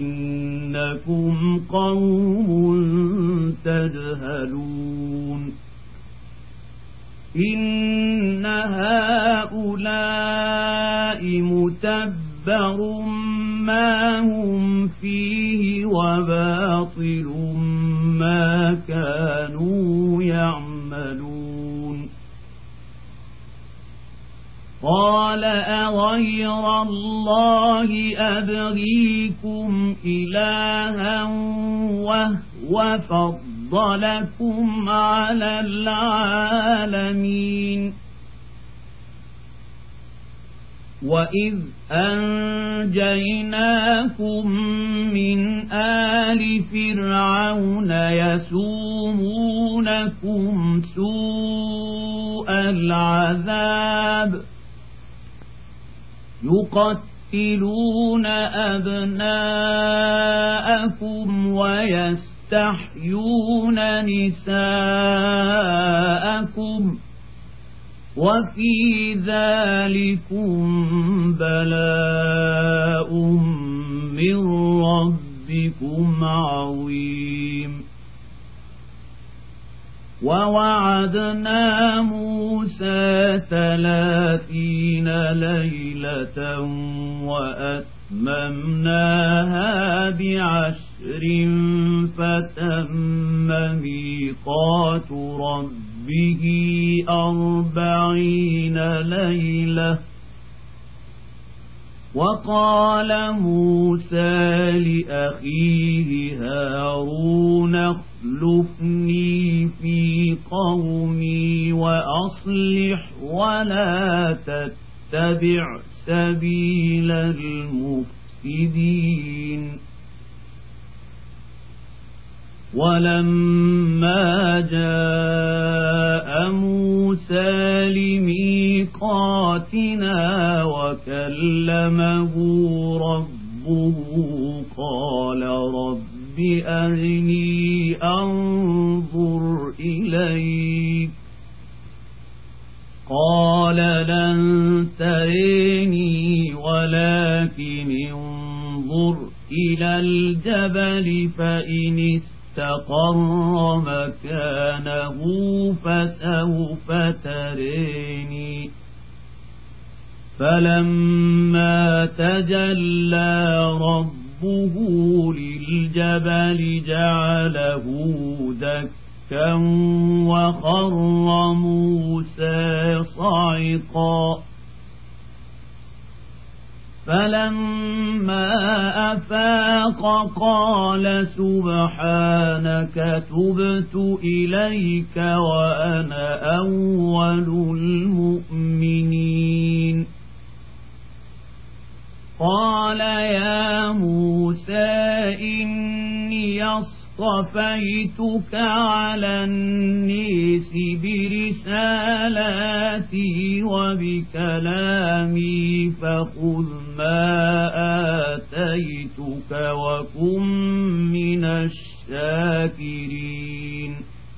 إنكم قوم تجهلون إن هؤلاء متبر ما هم فيه وباطل ما كانوا يعملون قال أغير الله أبغيكم إلها وهو فضلكم على العالمين وإذ أنجيناكم من آل فرعون يسومونكم سوء العذاب يقتلون أبناءكم ويستحيون نساءكم وفي ذلكم بلاء من ربكم عظيم ووعدنا موسى 30 ليلة وأتممناها ب10 فتم ميقات ربه 40 ليلة وقال موسى لأخيه هارون اخلفني في قومي وأصلح ولا تتبع سبيل المفسدين ولما جاء موسى لميقاتنا وكلمه ربه قال رب أرني أنظر إليك قال لن تريني ولكن انظر إلى الجبل فإن استقر مكانه فسوف تريني فلما تجلى ربه للجبل جعله دكا وخر موسى صعقا فلما أفاق قال سبحانك تبت إليك وأنا أول المؤمنين قال يا موسى إني اصطفيتك على الناس برسالاتي وبكلامي فخذ ما آتيتك وكن من الشاكرين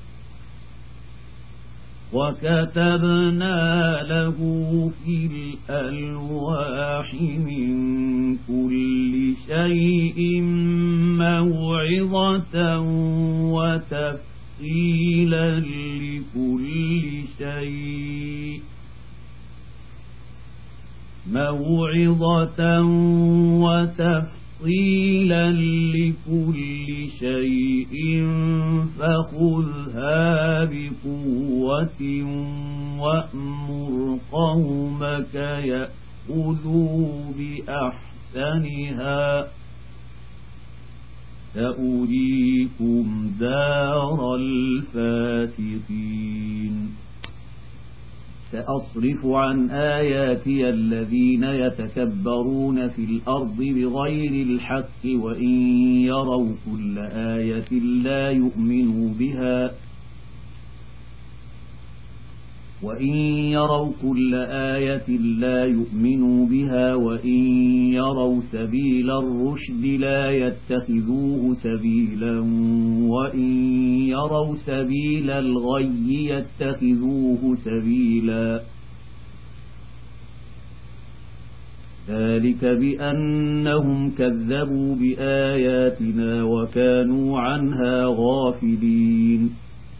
وكتبنا له في الألواح من كل شيء موعظة وتفصيلا لكل شيء فخذها بقوة وأمر قومك يأخذوا بأحسنها سأريكم دار الفاسقين سأصرف عن آياتي الذين يتكبرون في الأرض بغير الحق وإن يروا كل آية لا يؤمنوا بها وإن يروا سبيل الرشد لا يتخذوه سبيلا وإن يروا سبيل الغي يتخذوه سبيلا ذلك بأنهم كذبوا بآياتنا وكانوا عنها غافلين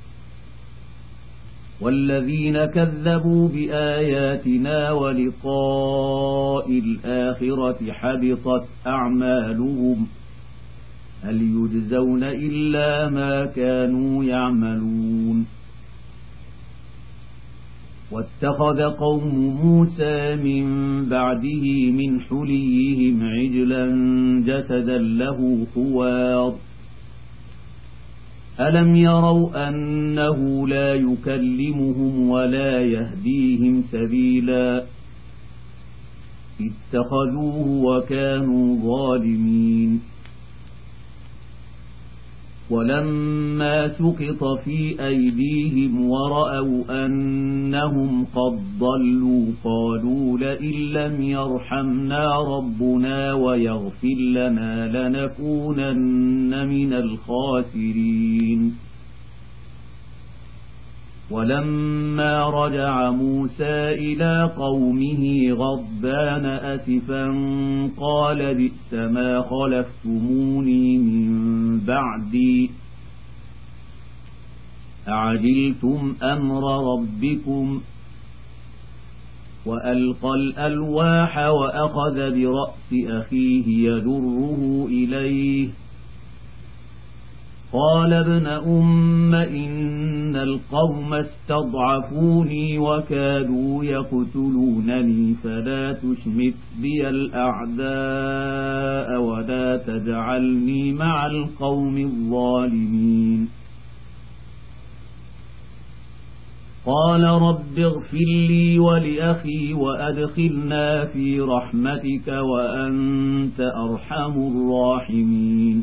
والذين كذبوا بآياتنا ولقاء الآخرة حبطت أعمالهم هل يجزون إلا ما كانوا يعملون واتخذ قوم موسى من بعده من حليهم عجلا جسدا له خوار ألم يروا أنه لا يكلمهم ولا يهديهم سبيلا اتخذوه وكانوا ظالمين ولما سقط في أيديهم ورأوا أنهم قد ضلوا قالوا لئن لم يرحمنا ربنا ويغفر لنا لنكونن من الخاسرين ولما رجع موسى إلى قومه غضبان أسفا قال بئس ما خلفتموني من بعدي أعجلتم أمر ربكم وألقى الألواح وأخذ برأس أخيه يجره إليه قال ابن أم إن القوم استضعفوني وكادوا يقتلونني فلا تشمت بي الأعداء ولا تجعلني مع القوم الظالمين قال رب اغفر لي ولأخي وأدخلنا في رحمتك وأنت أرحم الراحمين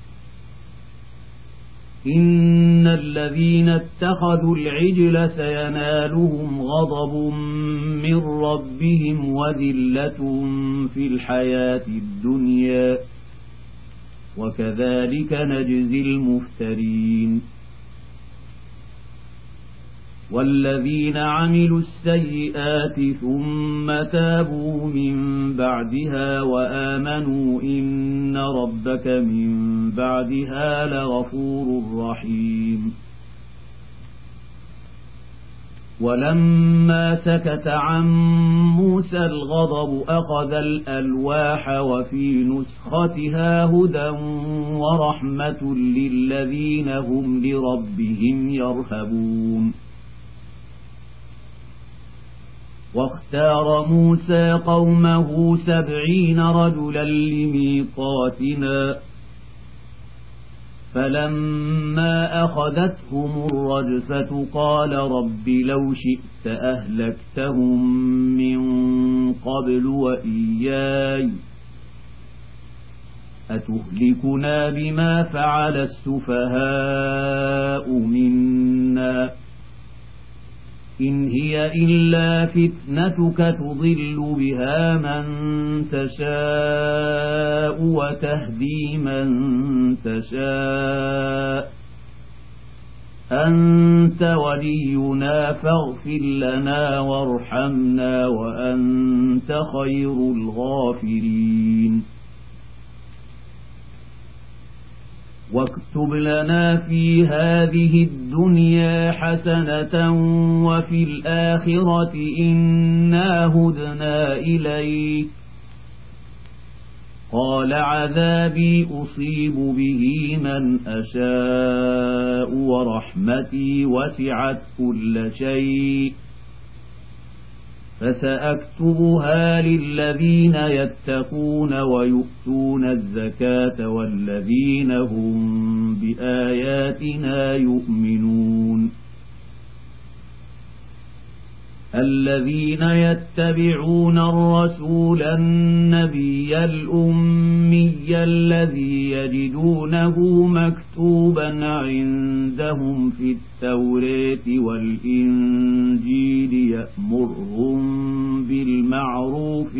إن الذين اتخذوا العجل سينالهم غضب من ربهم وذلة في الحياة الدنيا وكذلك نجزي المفترين والذين عملوا السيئات ثم تابوا من بعدها وآمنوا إن ربك من بعدها لغفور رحيم ولما سكت عن موسى الغضب أخذ الألواح وفي نسختها هدى ورحمة للذين هم لربهم يرهبون واختار موسى قومه 70 رجلا لميقاتنا فلما أخذتهم الرجفة قال رب لو شئت أهلكتهم من قبل وإياي أتهلكنا بما فعل السفهاء منا إن هي إلا فتنتك تضل بها من تشاء وتهدي من تشاء أنت ولينا فاغفر لنا وارحمنا وأنت خير الغافرين واكتب لنا في هذه الدنيا حسنة وفي الآخرة إنا هدنا إليك قال عذابي أصيب به من أشاء ورحمتي وسعت كل شيء فسأكتبها للذين يتقون ويؤتون الزكاة والذين هم بآياتنا يؤمنون الذين يتبعون الرسول النبي الأمي الذي يجدونه مكتوبا عندهم في التوراة والإنجيل يأمرهم بالمعروف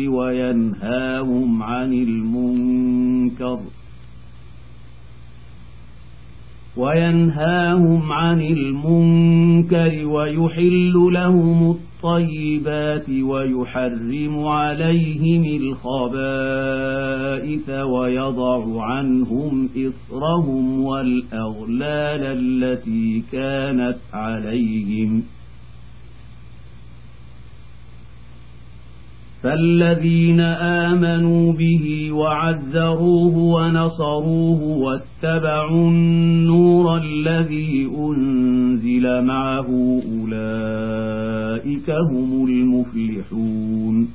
وينهاهم عن المنكر ويحل لهم الطيبات ويحرم عليهم الخبائث ويضع عنهم إصرهم والأغلال التي كانت عليهم فالذين آمنوا به وعزروه ونصروه واتبعوا النور الذي أنزل معه أولئك هم المفلحون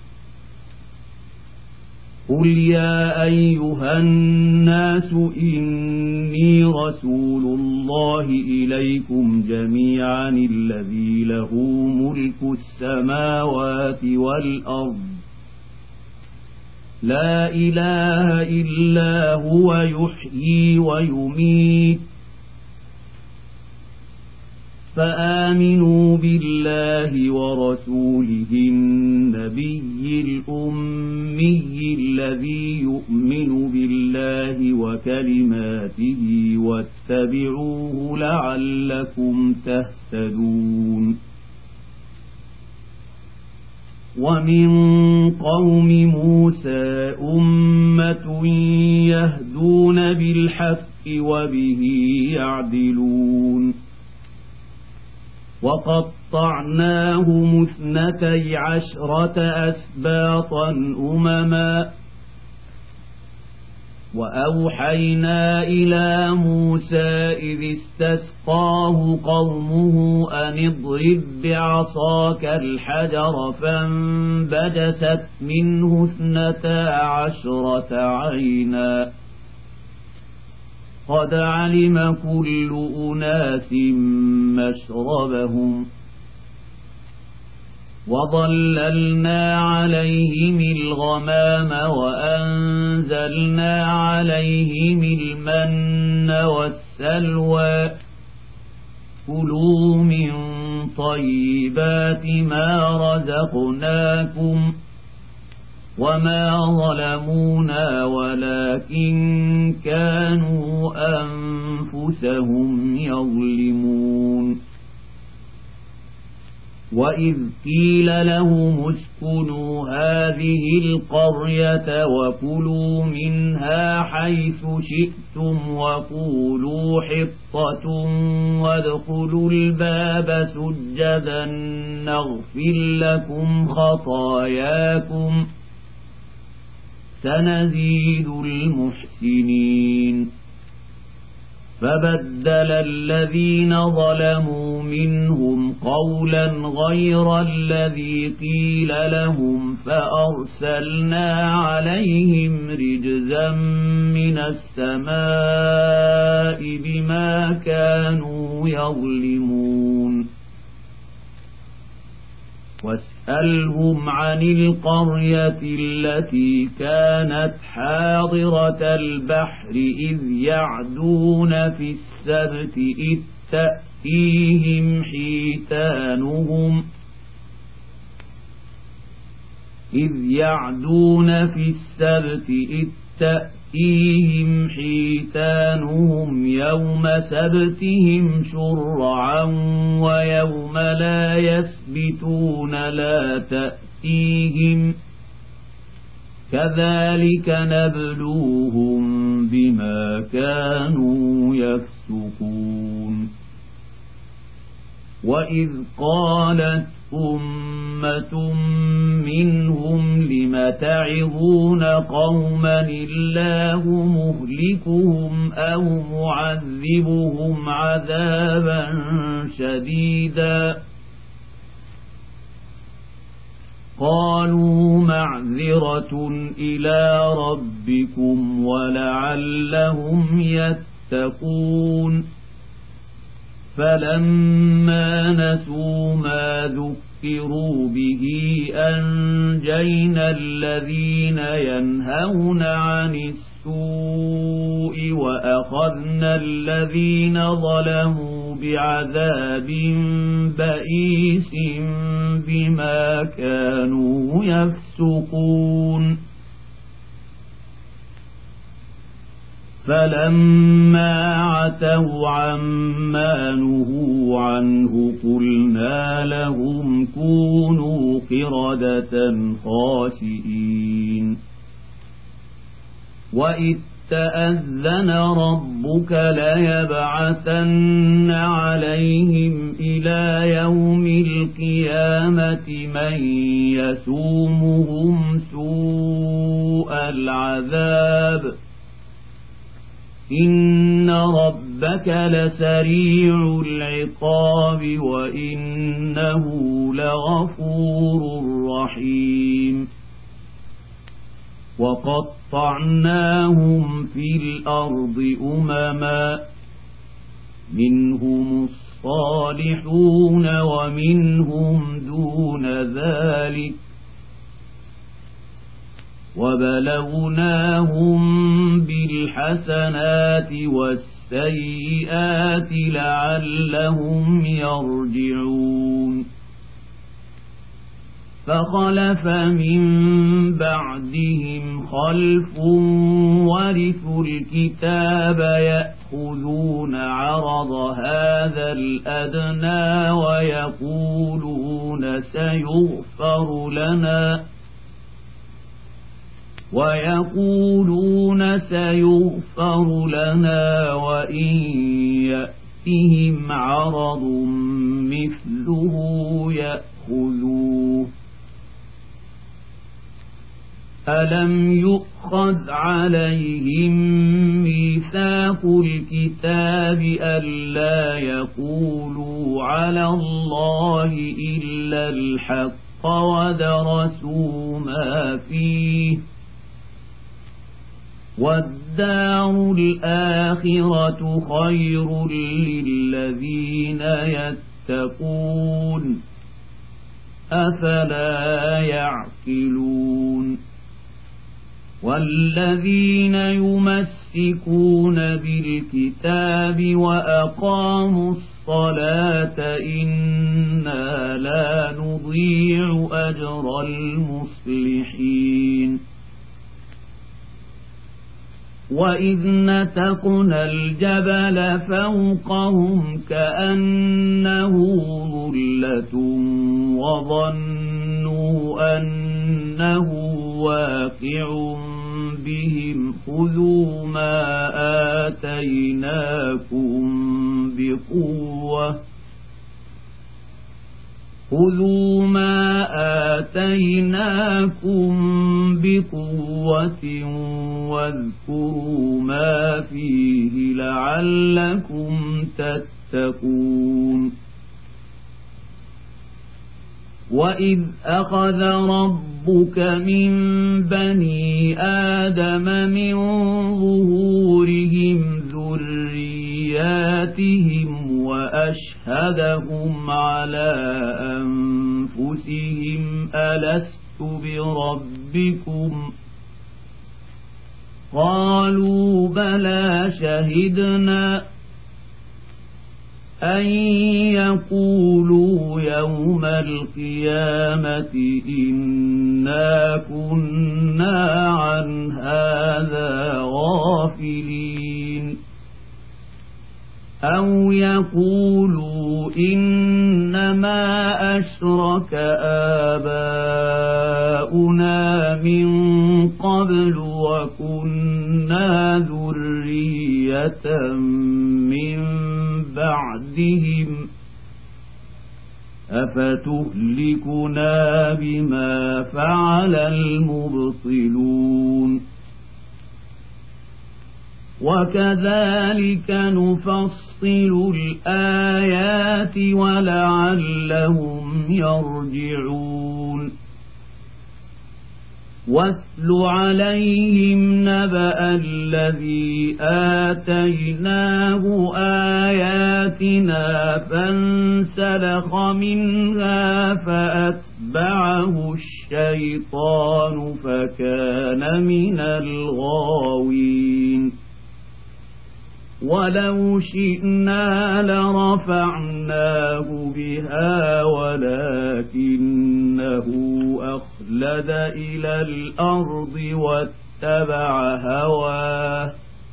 قل يا أيها الناس إني رسول الله إليكم جميعا الذي له ملك السماوات والأرض لا إله إلا هو يحيي ويميت فآمنوا بالله ورسوله النبي الأمي الذي يؤمن بالله وكلماته واتبعوه لعلكم تهتدون ومن قوم موسى أمة يهدون بالحق وبه يعدلون وقطعناهم 12 أسباطا أمما وأوحينا إلى موسى إذ استسقاه قومه أن اضرب بعصاك الحجر فانبجست منه 12 عينا قد علم كل أناس مشربهم وظللنا عليهم الغمام وأنزلنا عليهم المن والسلوى كلوا من طيبات ما رزقناكم وما ظلمونا ولكن كانوا أنفسهم يظلمون وإذ قيل لهم اسكنوا هذه القرية وكلوا منها حيث شئتم وقولوا حطة وادخلوا الباب سجدا نغفر لكم خطاياكم سنزيد المحسنين فبدل الذين ظلموا منهم قولا غير الذي قيل لهم فأرسلنا عليهم رجزا من السماء بما كانوا يظلمون واسألهم عن القرية التي كانت حاضرة البحر إذ يعدون في السبت إذ تأتيهم حيتانهم يوم سبتهم شرعا ويوم لا يسبتون لا تأتيهم كذلك نبلوهم بما كانوا يفسقون وإذ قالت أمة منهم لم تعظون قوما الله مهلكهم أو معذبهم عذابا شديدا قالوا معذرة إلى ربكم ولعلهم يتقون فلما نسوا ما ذكروا به أنجينا الذين ينهون عن السوء وأخذنا الذين ظلموا بعذاب بئيس بما كانوا يفسقون فلما عتوا عما نهوا عنه قلنا لهم كونوا قردة خاسئين وإذ تأذن ربك ليبعثن عليهم إلى يوم القيامة من يسومهم سوء العذاب إن ربك لسريع العقاب وإنه لغفور رحيم وقطعناهم في الأرض أمما منهم الصالحون ومنهم دون ذلك وبلوناهم بالحسنات والسيئات لعلهم يرجعون فخلف من بعدهم خلف ورثوا الكتاب يأخذون عرض هذا الأدنى ويقولون سيغفر لنا وإن يأتهم عرض مثله يأخذوه ألم يؤخذ عليهم ميثاق الكتاب ألا يقولوا على الله إلا الحق ودرسوا ما فيه والدار الآخرة خير للذين يتقون أفلا يعقلون والذين يمسكون بالكتاب وأقاموا الصلاة إنا لا نضيع أجر المصلحين وإذ نتقنا الجبل فوقهم كأنه ظلة وظنوا أنه واقع بهم خذوا ما آتيناكم بقوة واذكروا ما فيه لعلكم تتقون وإذ أخذ ربك من بني آدم من ظهورهم ذرياتهم وأشهدهم على أنفسهم ألست بربكم قالوا بلى شهدنا أن يقولوا يوم القيامة إنا كنا عن هذا غافلين أو يقولوا إنما أشرك آباؤنا من قبل وكنا ذرية من بعدهم أفتهلكنا بما فعل المبطلون وكذلك نفصل الآيات ولعلهم يرجعون واتل عليهم نبأ الذي آتيناه آياتنا فانسلخ منها فأتبعه الشيطان فكان من الغاوين ولو شئنا لرفعناه بها ولكنه أخلد إلى الأرض واتبع هواه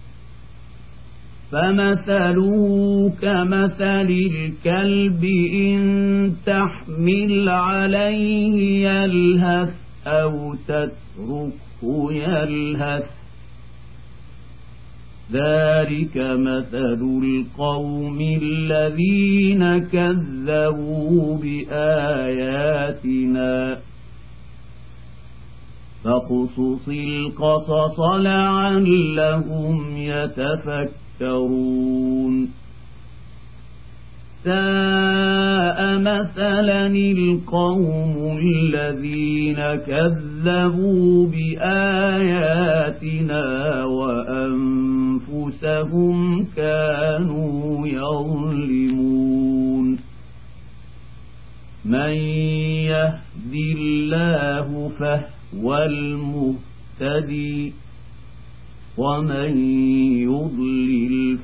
فمثله كمثل الكلب إن تحمل عليه يلهث أو تتركه يلهث ذلك مثل القوم الذين كذبوا بآياتنا فاقصص القصص لعلهم يتفكرون ساء مثلا القوم الذين كذبوا بآياتنا وأنفسهم كانوا يظلمون من يهد الله فهو المهتدي ومن يضلل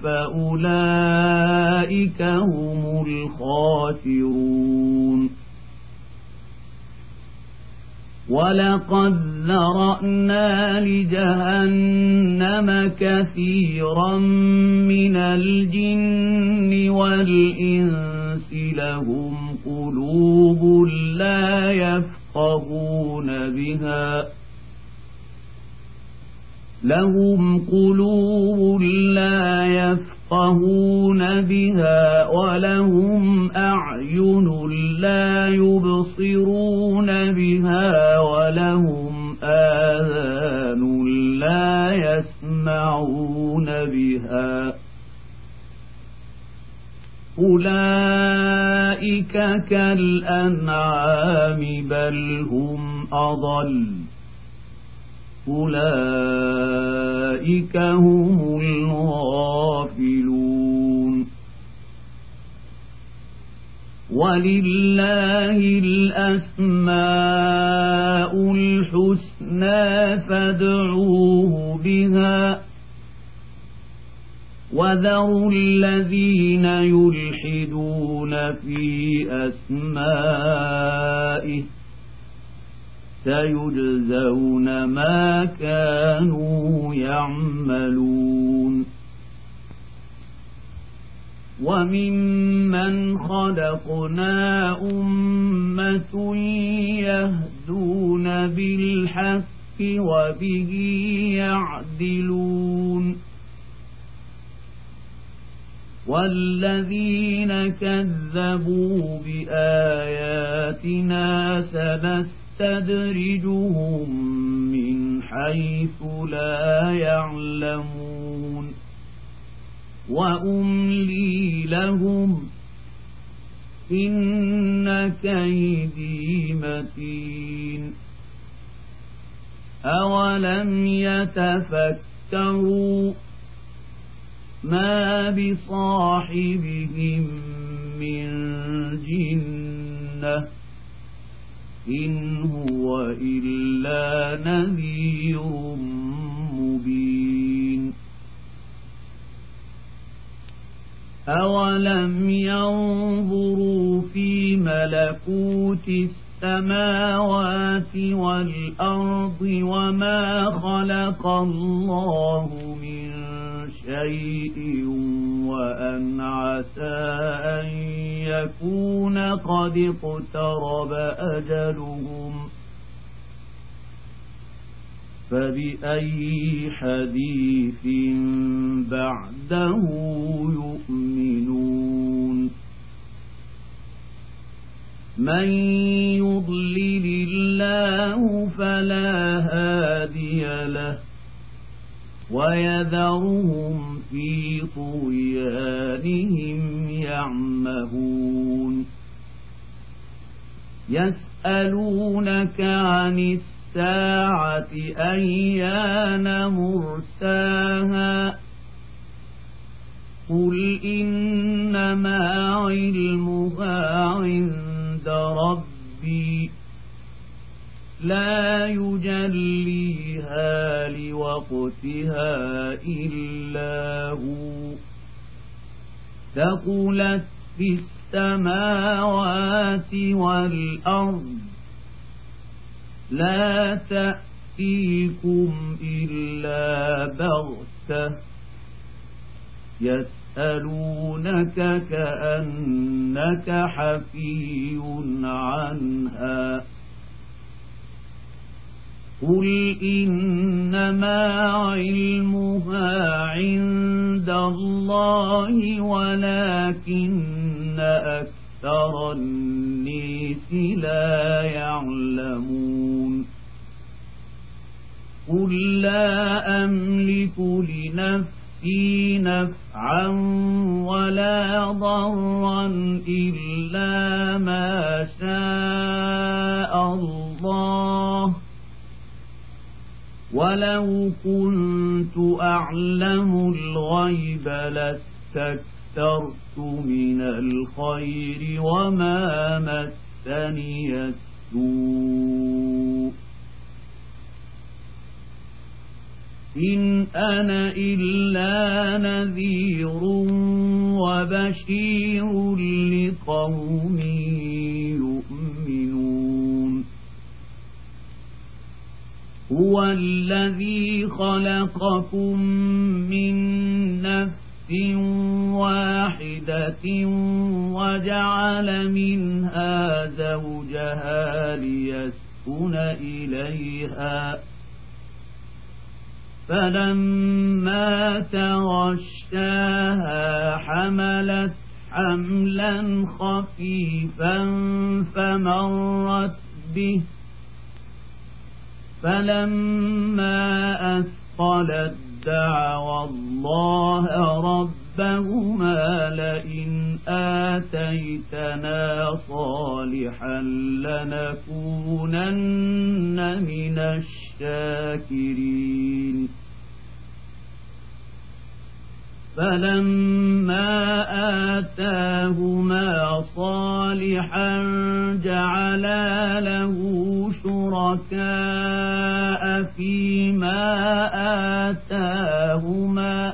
فأولئك هم الخاسرون ولقد ذرأنا لجهنم كثيرا من الجن والإنس لهم قلوب لا يفقهون بها ولهم أعين لا يبصرون بها ولهم آذان لا يسمعون بها أولئك كالأنعام بل هم أضل أولئك هم الغافلون ولله الأسماء الحسنى فادعوه بها وذروا الذين يلحدون في أسمائه سيجزون ما كانوا يعملون وممن خلقنا أمة يهدون بالحق وبه يعدلون والذين كذبوا بآياتنا سنستدرجهم من حيث لا يعلمون وأملي لهم إن كيدي متين أولم يتفكروا ما بصاحبهم من جنة إن هو إلا نذير مبين أولم ينظروا في ملكوت السماوات والأرض وما خلق الله من شيء وأن عسى أن يكون قد اقترب أجلهم فبأي حديث بعده يؤمنون من يضلل الله فلا هادي له ويذرهم في طغيانهم يعمهون يسألونك عن الساعة أيان مرساها قل إنما علمها عند ربي لا يجليها لوقتها إلا هو ثقلت في السماوات والأرض لا تأتيكم إلا بغتة يسألونك كأنك حفي عنها قل إنما علمها عند الله ولكن أكثر الناس لا يعلمون قل لا أملك لنفسي نفعا ولا ضرا إلا ما شاء الله ولو كنت أعلم الغيب لاستكثرت من الخير وما مسني السوء إن أنا إلا نذير وبشير لقوم يؤمنون هو الذي خلقكم من نفس واحدة وجعل منها زوجها ليسكن إليها فلما تغشاها حملت حملا خفيفا فمرت به فلما أثقلت دعوا الله ربهما لئن آتيتنا صالحا لنكونن من الشاكرين فلما آتاهما صالحا جعلا له شركاء فيما آتاهما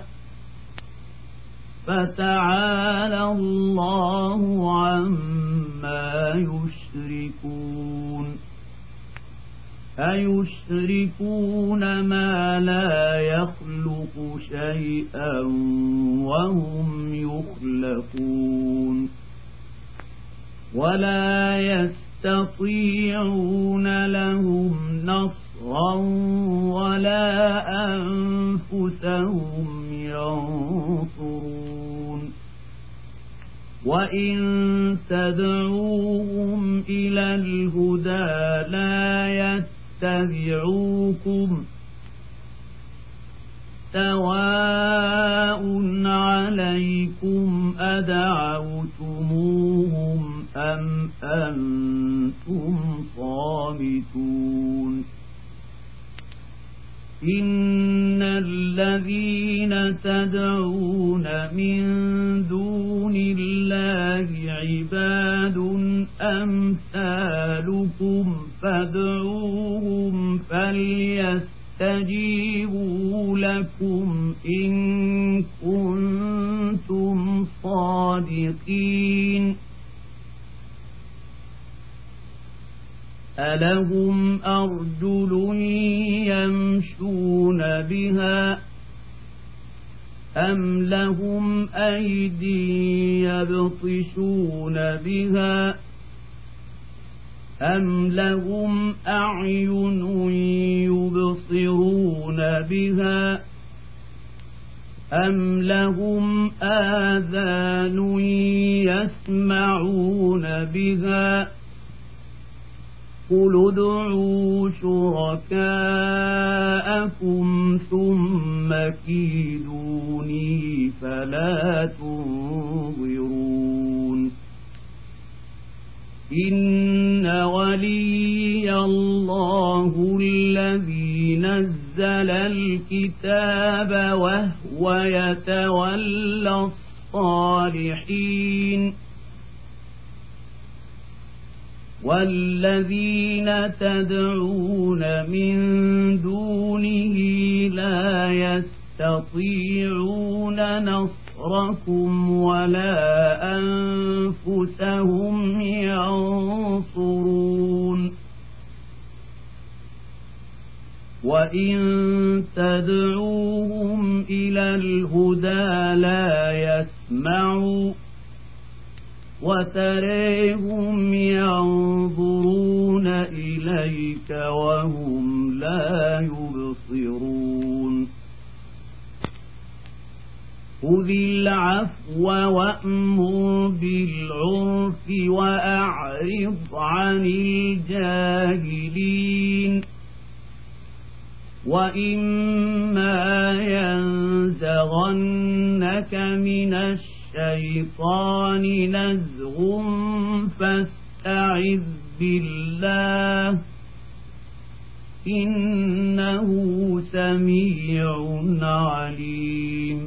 فتعالى الله عما يشركون أيشركون ما لا يخلق شيئا وهم يخلقون ولا يستطيعون لهم نصرا ولا أنفسهم ينصرون وإن تدعوهم إلى الهدى لا يتبعوكم سواء عليكم أدعوتموهم أم أنتم صامتون إن الذين تدعون من دون الله عباد أمثالكم فادعوهم فليستجيبوا لكم إن كنتم صادقين ألهم أرجل يمشون بها أم لهم أيدي يبطشون بها أم لهم أعين يبصرون بها أم لهم آذان يسمعون بها قل ادعوا شركاءكم ثم كيدوني فلا تنظرون إن ولي الله الذي نزل الكتاب وهو يتولى الصالحين والذين تدعون من دونه لا يستطيعون نصركم ولا أنفسهم ينصرون وإن تدعوهم إلى الهدى لا يسمعوا وتريهم ينظرون إليك وهم لا يبصرون خذ العفو وأمر بالعرف وأعرض عن الجاهلين وإما ينزغنك من الشيطان نزغ فاستعذ بالله إنه سميع عليم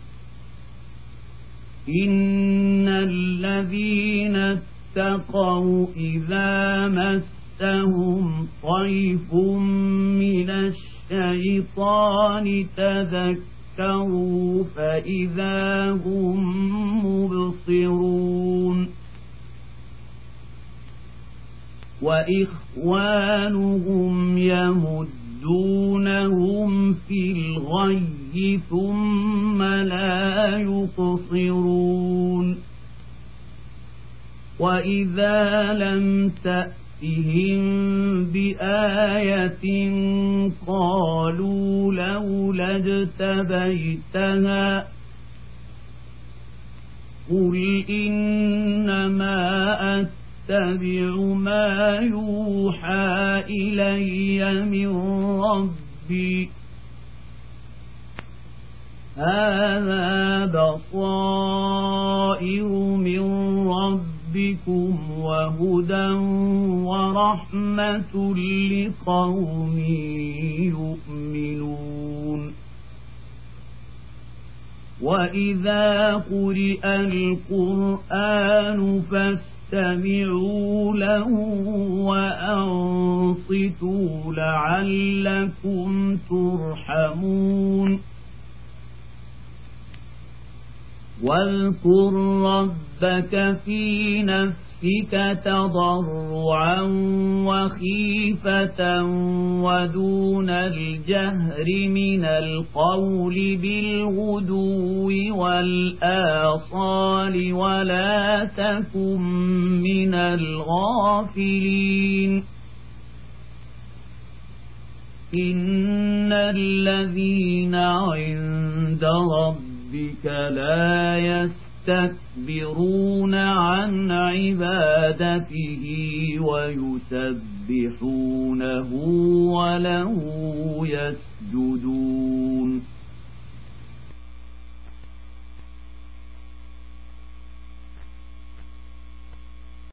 إن الذين اتقوا إذا مسهم طيف من الشيطان تذكروا فإذا هم مبصرون وإخوانهم يمدونهم في الغي ثم لا يقصرون وإذا لم تأتهم بآية قالوا لولا اجتبيتها قل إنما أتبع ما يوحى إلي من ربي هذا بصائر من ربكم وهدى ورحمة لقوم يؤمنون وإذا قرئ القرآن فاستمعوا له وأنصتوا لعلكم ترحمون واذكر ربك في نفسك تضرعا وخيفة ودون الجهر من القول بالغدو والآصال ولا تكن من الغافلين إن الذين عند ربك لا يستكبرون عن عبادته ويسبحونه وله يسجدون